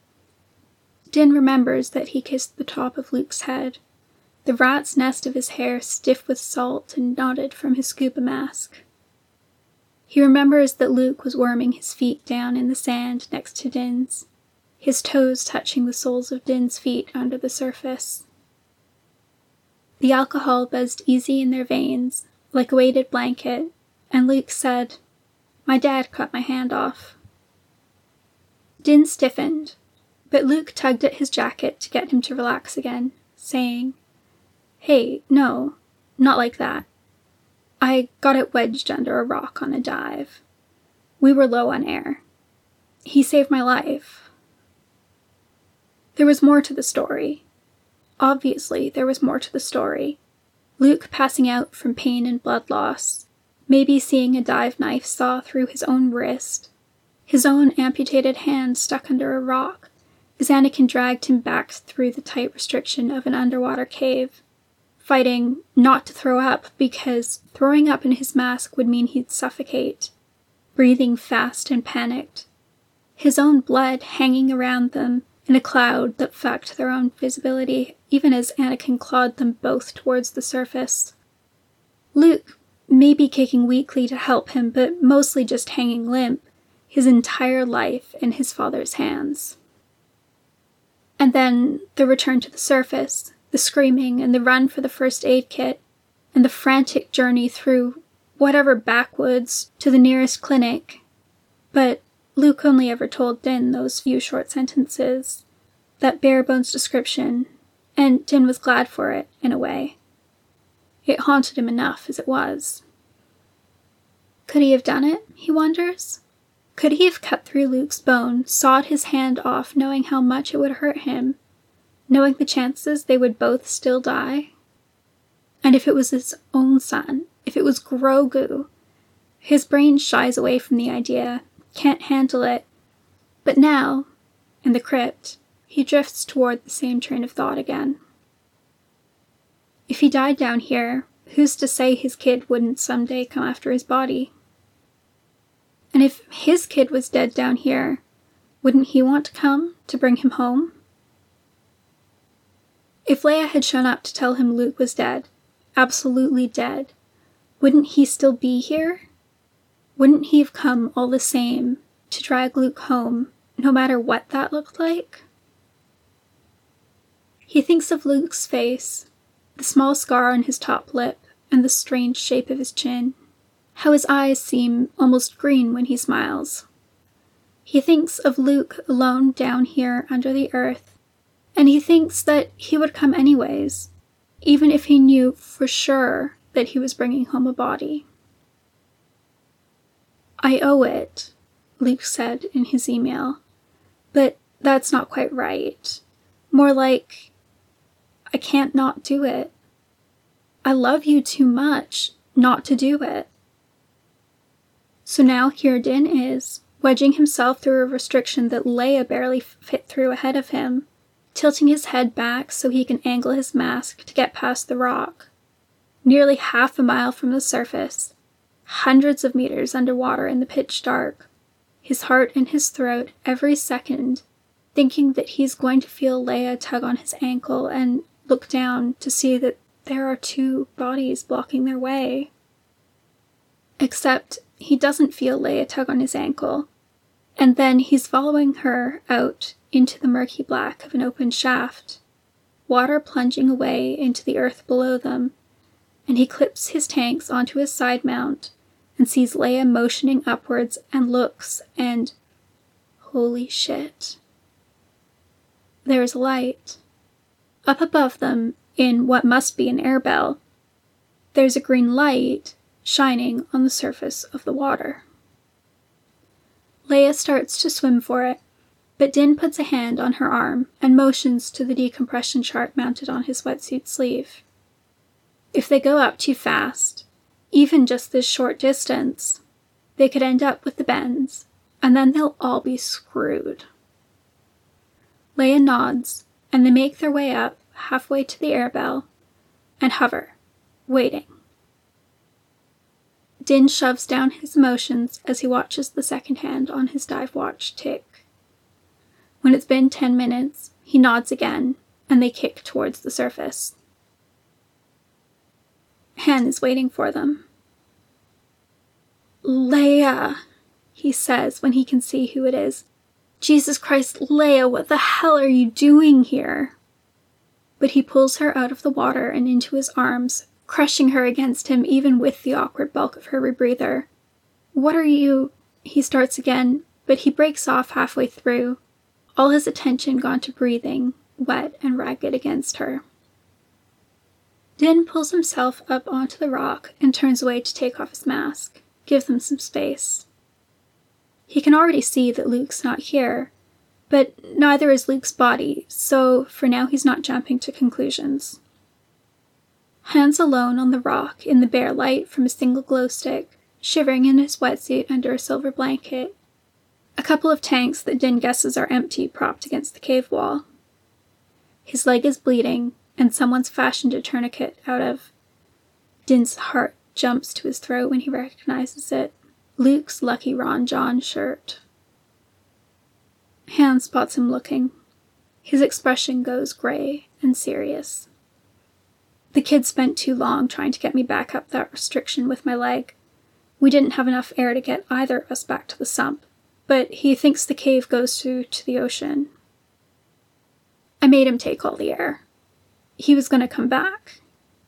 Din remembers that he kissed the top of Luke's head, the rat's nest of his hair stiff with salt and knotted from his scuba mask. He remembers that Luke was worming his feet down in the sand next to Din's, his toes touching the soles of Din's feet under the surface. The alcohol buzzed easy in their veins, like a weighted blanket, and Luke said, "My dad cut my hand off." Din stiffened, but Luke tugged at his jacket to get him to relax again, saying, "Hey, no, not like that. I got it wedged under a rock on a dive. We were low on air. He saved my life." There was more to the story. Obviously, there was more to the story. Luke passing out from pain and blood loss, maybe seeing a dive knife saw through his own wrist, his own amputated hand stuck under a rock as Anakin dragged him back through the tight restriction of an underwater cave, fighting not to throw up because throwing up in his mask would mean he'd suffocate, breathing fast and panicked, his own blood hanging around them in a cloud that fucked their own visibility even as Anakin clawed them both towards the surface. Luke maybe kicking weakly to help him, but mostly just hanging limp, his entire life in his father's hands. And then the return to the surface, the screaming and the run for the first aid kit, and the frantic journey through whatever backwoods to the nearest clinic. But Luke only ever told Din those few short sentences, that bare-bones description, and Din was glad for it, in a way. It haunted him enough as it was. Could he have done it, he wonders? Could he have cut through Luke's bone, sawed his hand off knowing how much it would hurt him, knowing the chances they would both still die? And if it was his own son, if it was Grogu, his brain shies away from the idea, can't handle it, but now, in the crypt, he drifts toward the same train of thought again. If he died down here, who's to say his kid wouldn't someday come after his body? And if his kid was dead down here, wouldn't he want to come to bring him home? If Leia had shown up to tell him Luke was dead, absolutely dead, wouldn't he still be here? Wouldn't he have come all the same to drag Luke home, no matter what that looked like? He thinks of Luke's face, the small scar on his top lip, and the strange shape of his chin. How his eyes seem almost green when he smiles, He thinks of Luke alone down here under the earth, and he thinks that he would come anyways, even if he knew for sure that he was bringing home a body. "I owe it," Luke said in his email, "but that's not quite right. More like, I can't not do it. I love you too much not to do it." So now here Din is, wedging himself through a restriction that Leia barely fit through ahead of him, tilting his head back so he can angle his mask to get past the rock. Nearly half a mile from the surface, hundreds of meters underwater in the pitch dark, his heart in his throat every second, thinking that he's going to feel Leia tug on his ankle and look down to see that there are two bodies blocking their way. Except he doesn't feel Leia tug on his ankle, and then he's following her out into the murky black of an open shaft, water plunging away into the earth below them, and he clips his tanks onto his side mount and sees Leia motioning upwards and looks, and holy shit. There is light. Up above them, in what must be an air bell, there's a green light shining on the surface of the water. Leia starts to swim for it, but Din puts a hand on her arm and motions to the decompression chart mounted on his wetsuit sleeve. If they go up too fast, even just this short distance, they could end up with the bends, and then they'll all be screwed. Leia nods, and they make their way up halfway to the air bell and hover, waiting. Din shoves down his emotions as he watches the second hand on his dive watch tick. When it's been 10 minutes, he nods again, and they kick towards the surface. Han is waiting for them. "Leia," he says when he can see who it is. "Jesus Christ, Leia, what the hell are you doing here?" But he pulls her out of the water and into his arms, crushing her against him even with the awkward bulk of her rebreather. "What are you—" he starts again, but he breaks off halfway through, all his attention gone to breathing, wet and ragged against her. Din pulls himself up onto the rock and turns away to take off his mask, give them some space. He can already see that Luke's not here, but neither is Luke's body, so for now he's not jumping to conclusions. Han's alone on the rock in the bare light from a single glow stick, shivering in his wetsuit under a silver blanket. A couple of tanks that Din guesses are empty propped against the cave wall. His leg is bleeding, and someone's fashioned a tourniquet out of... Din's heart jumps to his throat when he recognizes it. Luke's Lucky Ron John shirt. Han spots him looking. His expression goes grey and serious. "The kid spent too long trying to get me back up that restriction with my leg. We didn't have enough air to get either of us back to the sump, but he thinks the cave goes through to the ocean. I made him take all the air. He was going to come back."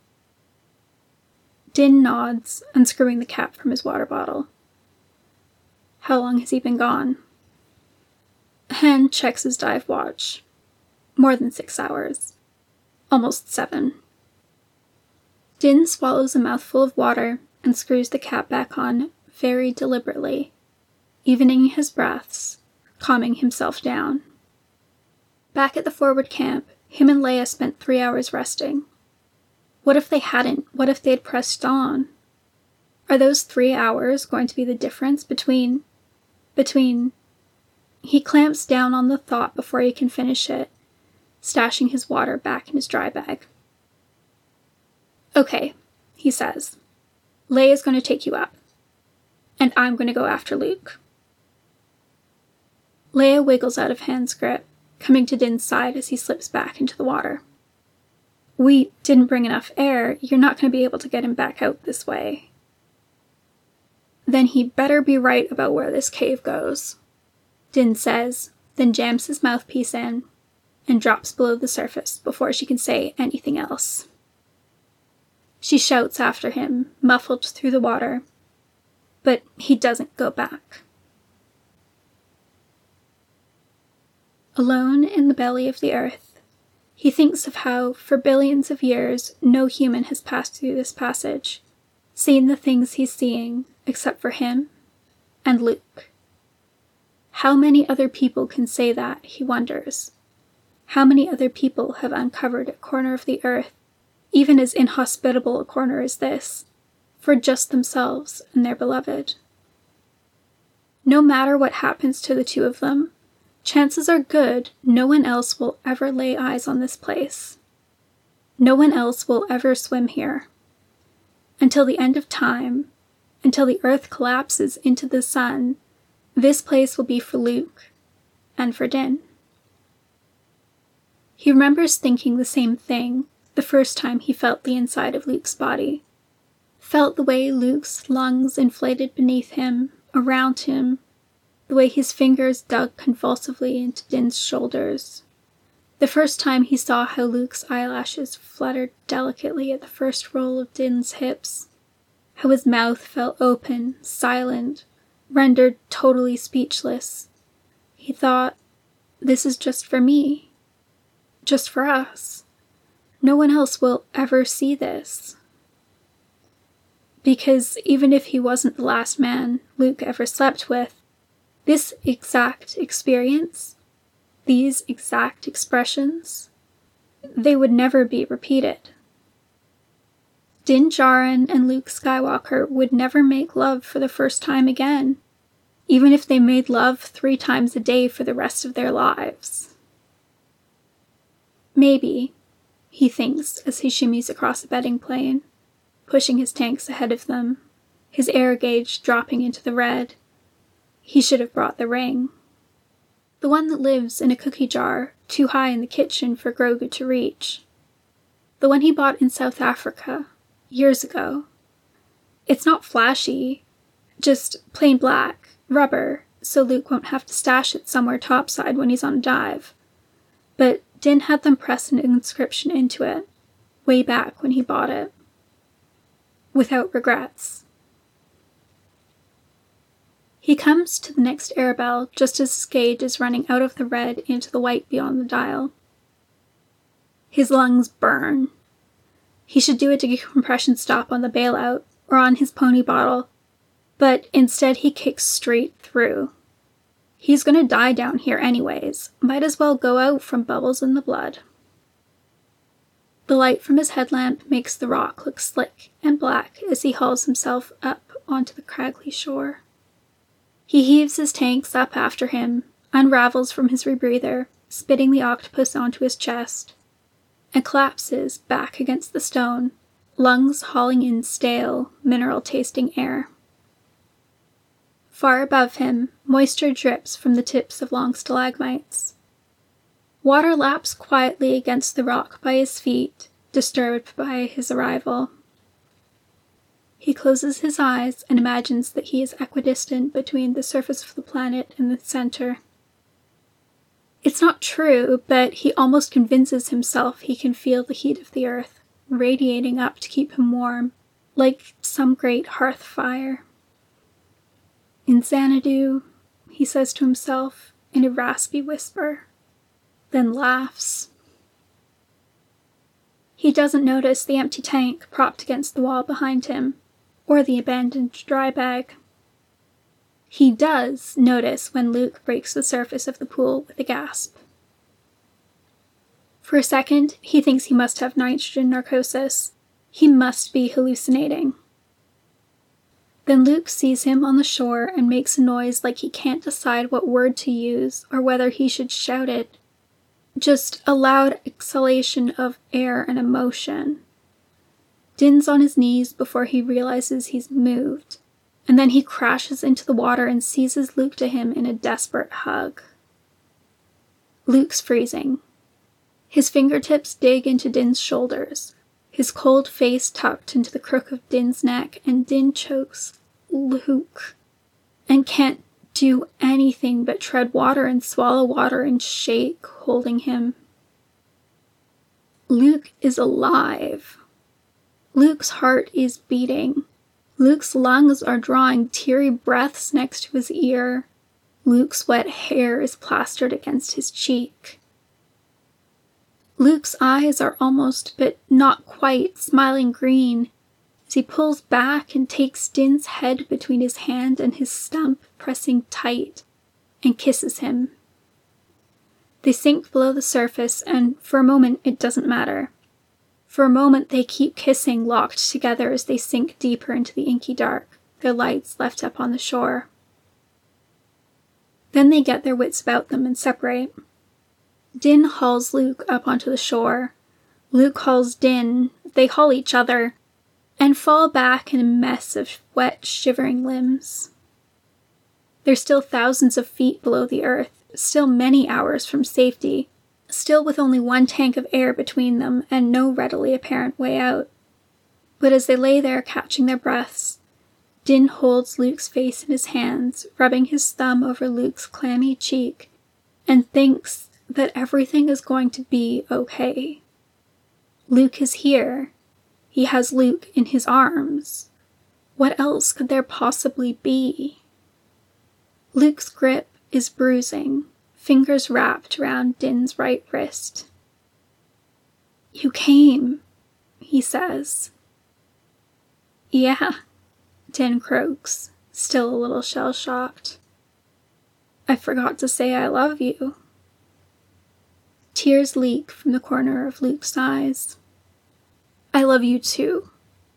Din nods, unscrewing the cap from his water bottle. "How long has he been gone?" Han checks his dive watch. More than 6 hours. Almost 7. Din swallows a mouthful of water and screws the cap back on very deliberately, evening his breaths, calming himself down. Back at the forward camp, him and Leia spent 3 hours resting. What if they hadn't? What if they'd pressed on? Are those 3 hours going to be the difference between... He clamps down on the thought before he can finish it, stashing his water back in his dry bag. "Okay," he says. "Leia's going to take you up. And I'm going to go after Luke." Leia wiggles out of Han's grip, coming to Din's side as he slips back into the water. "We didn't bring enough air. You're not going to be able to get him back out this way." "Then he better be right about where this cave goes," Din says, then jams his mouthpiece in and drops below the surface before she can say anything else. She shouts after him, muffled through the water, but he doesn't go back. Alone in the belly of the earth, he thinks of how, for billions of years, no human has passed through this passage, seen the things he's seeing, except for him and Luke. How many other people can say that, he wonders. How many other people have uncovered a corner of the earth, even as inhospitable a corner as this, for just themselves and their beloved? No matter what happens to the two of them, chances are good no one else will ever lay eyes on this place. No one else will ever swim here. Until the end of time, until the earth collapses into the sun, this place will be for Luke and for Din. He remembers thinking the same thing the first time he felt the inside of Luke's body. Felt the way Luke's lungs inflated beneath him, around him, the way his fingers dug convulsively into Din's shoulders. The first time he saw how Luke's eyelashes fluttered delicately at the first roll of Din's hips, how his mouth fell open, silent, rendered totally speechless. He thought, this is just for me. Just for us. No one else will ever see this. Because even if he wasn't the last man Luke ever slept with, this exact experience, these exact expressions, they would never be repeated. Din Djarin and Luke Skywalker would never make love for the first time again, even if they made love 3 times a day for the rest of their lives. Maybe, he thinks as he shimmies across the bedding plane, pushing his tanks ahead of them, his air gauge dropping into the red. He should have brought the ring. The one that lives in a cookie jar too high in the kitchen for Grogu to reach. The one he bought in South Africa, years ago. It's not flashy, just plain black, rubber, so Luke won't have to stash it somewhere topside when he's on a dive. But Din had them press an inscription into it, way back when he bought it. Without regrets. He comes to the next airbell just as his gauge is running out of the red into the white beyond the dial. His lungs burn. He should do a decompression stop on the bailout or on his pony bottle, but instead he kicks straight through. He's gonna die down here anyways, might as well go out from bubbles in the blood. The light from his headlamp makes the rock look slick and black as he hauls himself up onto the craggly shore. He heaves his tanks up after him, unravels from his rebreather, spitting the octopus onto his chest, and collapses back against the stone, lungs hauling in stale, mineral-tasting air. Far above him, moisture drips from the tips of long stalagmites. Water laps quietly against the rock by his feet, disturbed by his arrival. He closes his eyes and imagines that he is equidistant between the surface of the planet and the center. It's not true, but he almost convinces himself he can feel the heat of the earth, radiating up to keep him warm, like some great hearth fire. In Xanadu, he says to himself in a raspy whisper, then laughs. He doesn't notice the empty tank propped against the wall behind him, or the abandoned dry bag. He does notice when Luke breaks the surface of the pool with a gasp. For a second, he thinks he must have nitrogen narcosis. He must be hallucinating. Then Luke sees him on the shore and makes a noise like he can't decide what word to use or whether he should shout it. Just a loud exhalation of air and emotion. Din's on his knees before he realizes he's moved, and then he crashes into the water and seizes Luke to him in a desperate hug. Luke's freezing. His fingertips dig into Din's shoulders, his cold face tucked into the crook of Din's neck, and Din chokes Luke, and can't do anything but tread water and swallow water and shake, holding him. Luke is alive. Luke's heart is beating. Luke's lungs are drawing teary breaths next to his ear. Luke's wet hair is plastered against his cheek. Luke's eyes are almost, but not quite, smiling green as he pulls back and takes Din's head between his hand and his stump, pressing tight, and kisses him. They sink below the surface, and for a moment it doesn't matter. For a moment they keep kissing, locked together as they sink deeper into the inky dark, their lights left up on the shore. Then they get their wits about them and separate. Din hauls Luke up onto the shore. Luke hauls Din, they haul each other, and fall back in a mess of wet, shivering limbs. They're still thousands of feet below the earth, still many hours from safety, still with only one tank of air between them and no readily apparent way out. But as they lay there catching their breaths, Din holds Luke's face in his hands, rubbing his thumb over Luke's clammy cheek, and thinks that everything is going to be okay. Luke is here. He has Luke in his arms. What else could there possibly be? Luke's grip is bruising, fingers wrapped around Din's right wrist. "You came," he says. "Yeah," Din croaks, still a little shell-shocked. "I forgot to say I love you." Tears leak from the corner of Luke's eyes. "I love you too."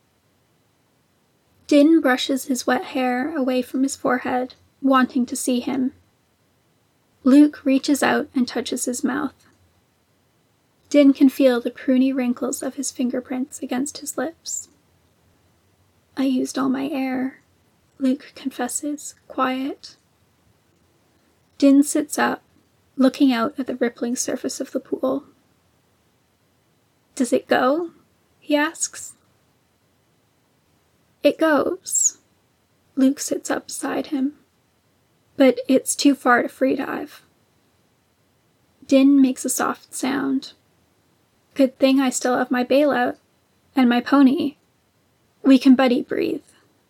Din brushes his wet hair away from his forehead, wanting to see him. Luke reaches out and touches his mouth. Din can feel the pruny wrinkles of his fingerprints against his lips. "I used all my air," Luke confesses, quiet. Din sits up, looking out at the rippling surface of the pool. "Does it go?" he asks. "It goes." Luke sits up beside him. "But it's too far to free dive." Din makes a soft sound. "Good thing I still have my bailout. And my pony. We can buddy breathe."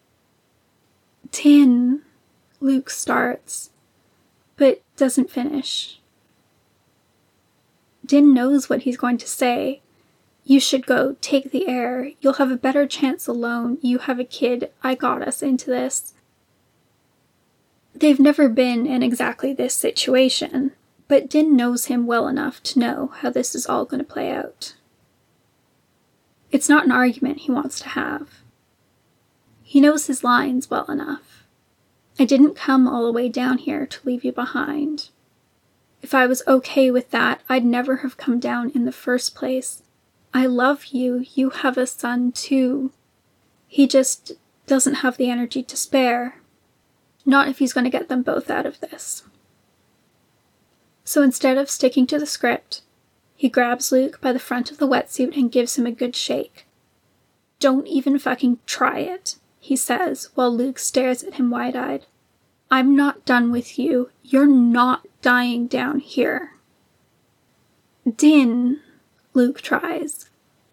"Din," Luke starts, but doesn't finish. Din knows what he's going to say. "You should go, take the air. You'll have a better chance alone. You have a kid. I got us into this." They've never been in exactly this situation, but Din knows him well enough to know how this is all going to play out. It's not an argument he wants to have. He knows his lines well enough. "I didn't come all the way down here to leave you behind. If I was okay with that, I'd never have come down in the first place. I love you. You have a son too. He just doesn't have the energy to spare. Not if he's going to get them both out of this." So instead of sticking to the script, he grabs Luke by the front of the wetsuit and gives him a good shake. "Don't even fucking try it," he says, while Luke stares at him wide-eyed. "I'm not done with you. You're not dying down here." "Din," Luke tries.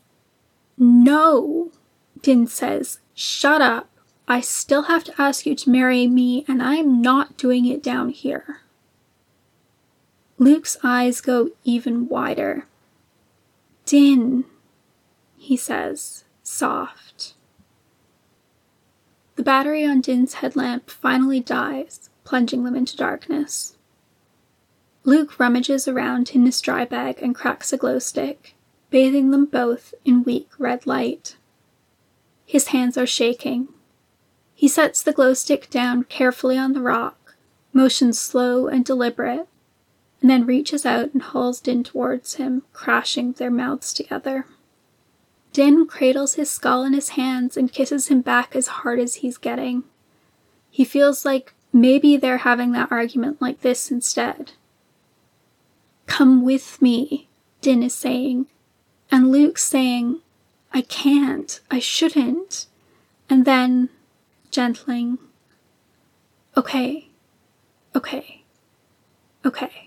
"No," Din says. "Shut up. I still have to ask you to marry me, and I'm not doing it down here." Luke's eyes go even wider. "Din," he says, soft. The battery on Din's headlamp finally dies, plunging them into darkness. Luke rummages around in his dry bag and cracks a glow stick, bathing them both in weak red light. His hands are shaking. He sets the glow stick down carefully on the rock, motion slow and deliberate, and then reaches out and hauls Din towards him, crashing their mouths together. Din cradles his skull in his hands and kisses him back as hard as he's getting. He feels like maybe they're having that argument like this instead. "Come with me," Din is saying, and Luke's saying, "I can't, I shouldn't," and then, gentling, "Okay, okay, okay."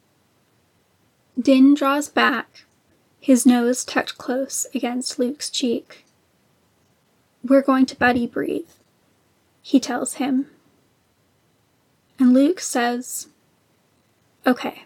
Din draws back, his nose tucked close against Luke's cheek. "We're going to buddy breathe," he tells him. and Luke says, "Okay."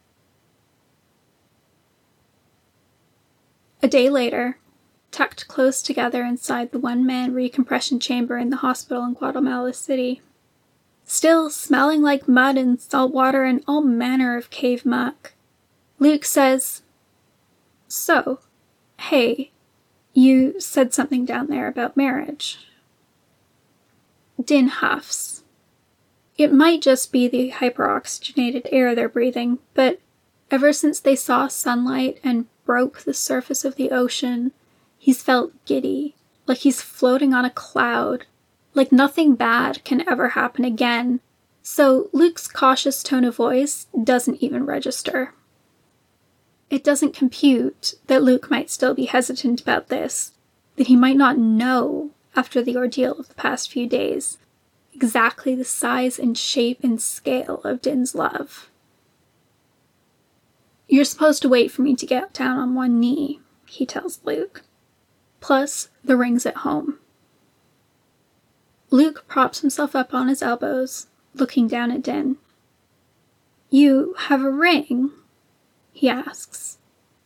A day later, tucked close together inside the one-man recompression chamber in the hospital in Guatemala City, still smelling like mud and salt water and all manner of cave muck, Luke says, "So, hey, you said something down there about marriage." Din huffs. It might just be the hyperoxygenated air they're breathing, but ever since they saw sunlight and broke the surface of the ocean, he's felt giddy, like he's floating on a cloud, like nothing bad can ever happen again, so Luke's cautious tone of voice doesn't even register. It doesn't compute that Luke might still be hesitant about this, that he might not know, after the ordeal of the past few days, exactly the size and shape and scale of Din's love. "You're supposed to wait for me to get down on one knee," he tells Luke. "Plus, the ring's at home." Luke props himself up on his elbows, looking down at Din. "You have a ring?" he asks.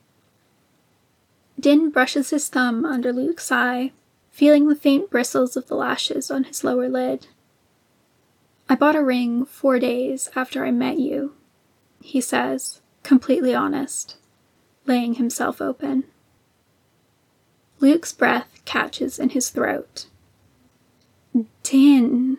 Din brushes his thumb under Luke's eye, feeling the faint bristles of the lashes on his lower lid. "I bought a ring 4 days after I met you," he says, completely honest, laying himself open. Luke's breath catches in his throat. Din.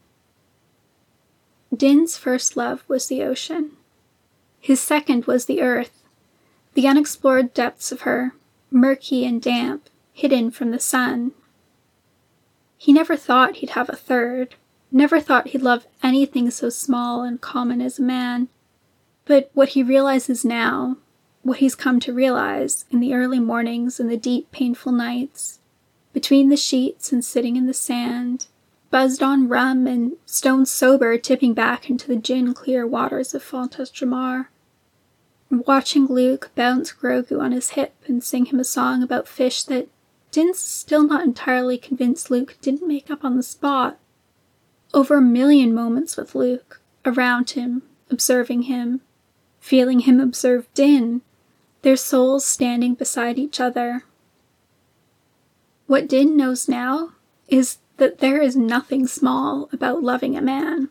Din's first love was the ocean. His second was the earth, the unexplored depths of her, murky and damp, hidden from the sun. He never thought he'd have a third, never thought he'd love anything so small and common as a man. But what he realizes now, what he's come to realize in the early mornings and the deep, painful nights, between the sheets and sitting in the sand, buzzed on rum and stone sober tipping back into the gin-clear waters of Fontes-Jamar, watching Luke bounce Grogu on his hip and sing him a song about fish that Din's still not entirely convinced Luke didn't make up on the spot. Over 1 million moments with Luke, around him, observing him, feeling him observe Din, their souls standing beside each other. What Din knows now is that there is nothing small about loving a man.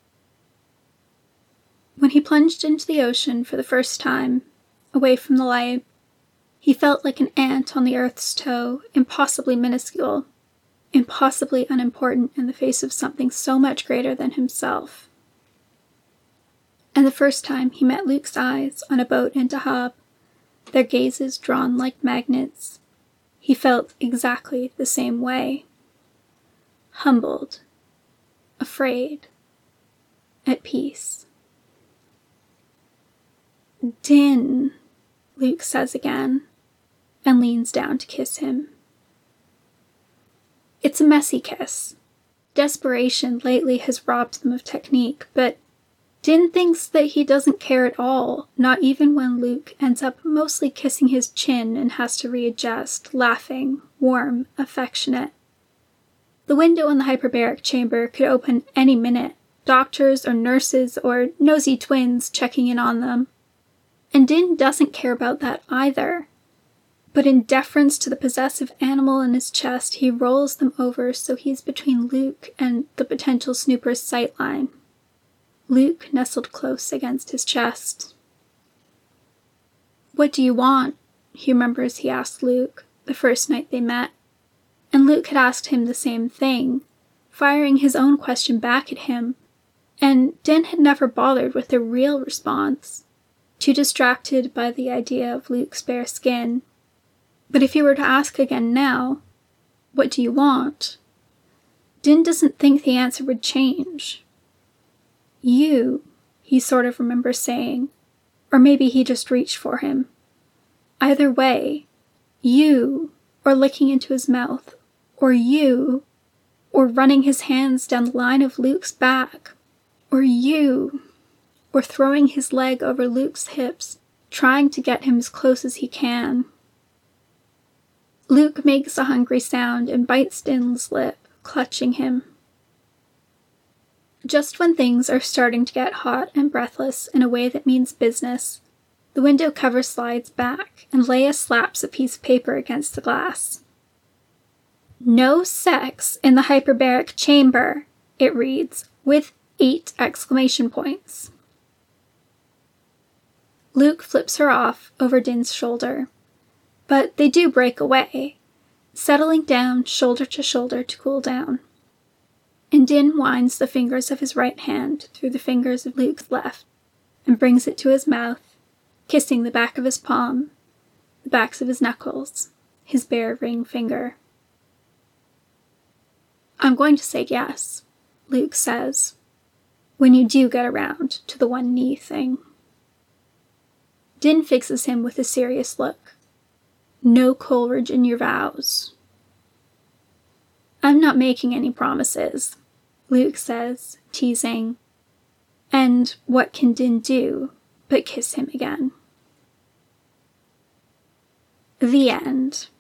When he plunged into the ocean for the first time, away from the light, he felt like an ant on the earth's toe, impossibly minuscule, impossibly unimportant in the face of something so much greater than himself. And the first time he met Luke's eyes on a boat in Dahab, their gazes drawn like magnets, he felt exactly the same way. Humbled, afraid, at peace. "Din," Luke says again, and leans down to kiss him. It's a messy kiss. Desperation lately has robbed them of technique, but Din thinks that he doesn't care at all, not even when Luke ends up mostly kissing his chin and has to readjust, laughing, warm, affectionate. The window in the hyperbaric chamber could open any minute, doctors or nurses or nosy twins checking in on them. And Din doesn't care about that either. But in deference to the possessive animal in his chest, he rolls them over so he's between Luke and the potential snooper's sightline. Luke nestled close against his chest. "What do you want?" he remembers he asked Luke the first night they met. And Luke had asked him the same thing, firing his own question back at him, and Din had never bothered with a real response, too distracted by the idea of Luke's bare skin. But if he were to ask again now, "What do you want?" Din doesn't think the answer would change. "You," he sort of remembers saying, or maybe he just reached for him. Either way, you, or licking into his mouth, or you, or running his hands down the line of Luke's back, or you, or throwing his leg over Luke's hips, trying to get him as close as he can. Luke makes a hungry sound and bites Din's lip, clutching him. Just when things are starting to get hot and breathless in a way that means business, the window cover slides back and Leia slaps a piece of paper against the glass. "No sex in the hyperbaric chamber," it reads, with 8 exclamation points. Luke flips her off over Din's shoulder, but they do break away, settling down shoulder to shoulder to cool down. And Din winds the fingers of his right hand through the fingers of Luke's left and brings it to his mouth, kissing the back of his palm, the backs of his knuckles, his bare ring finger. "I'm going to say yes," Luke says, "when you do get around to the one knee thing." Din fixes him with a serious look. "No Coleridge in your vows." "I'm not making any promises," Luke says, teasing. And what can Din do but kiss him again? The end.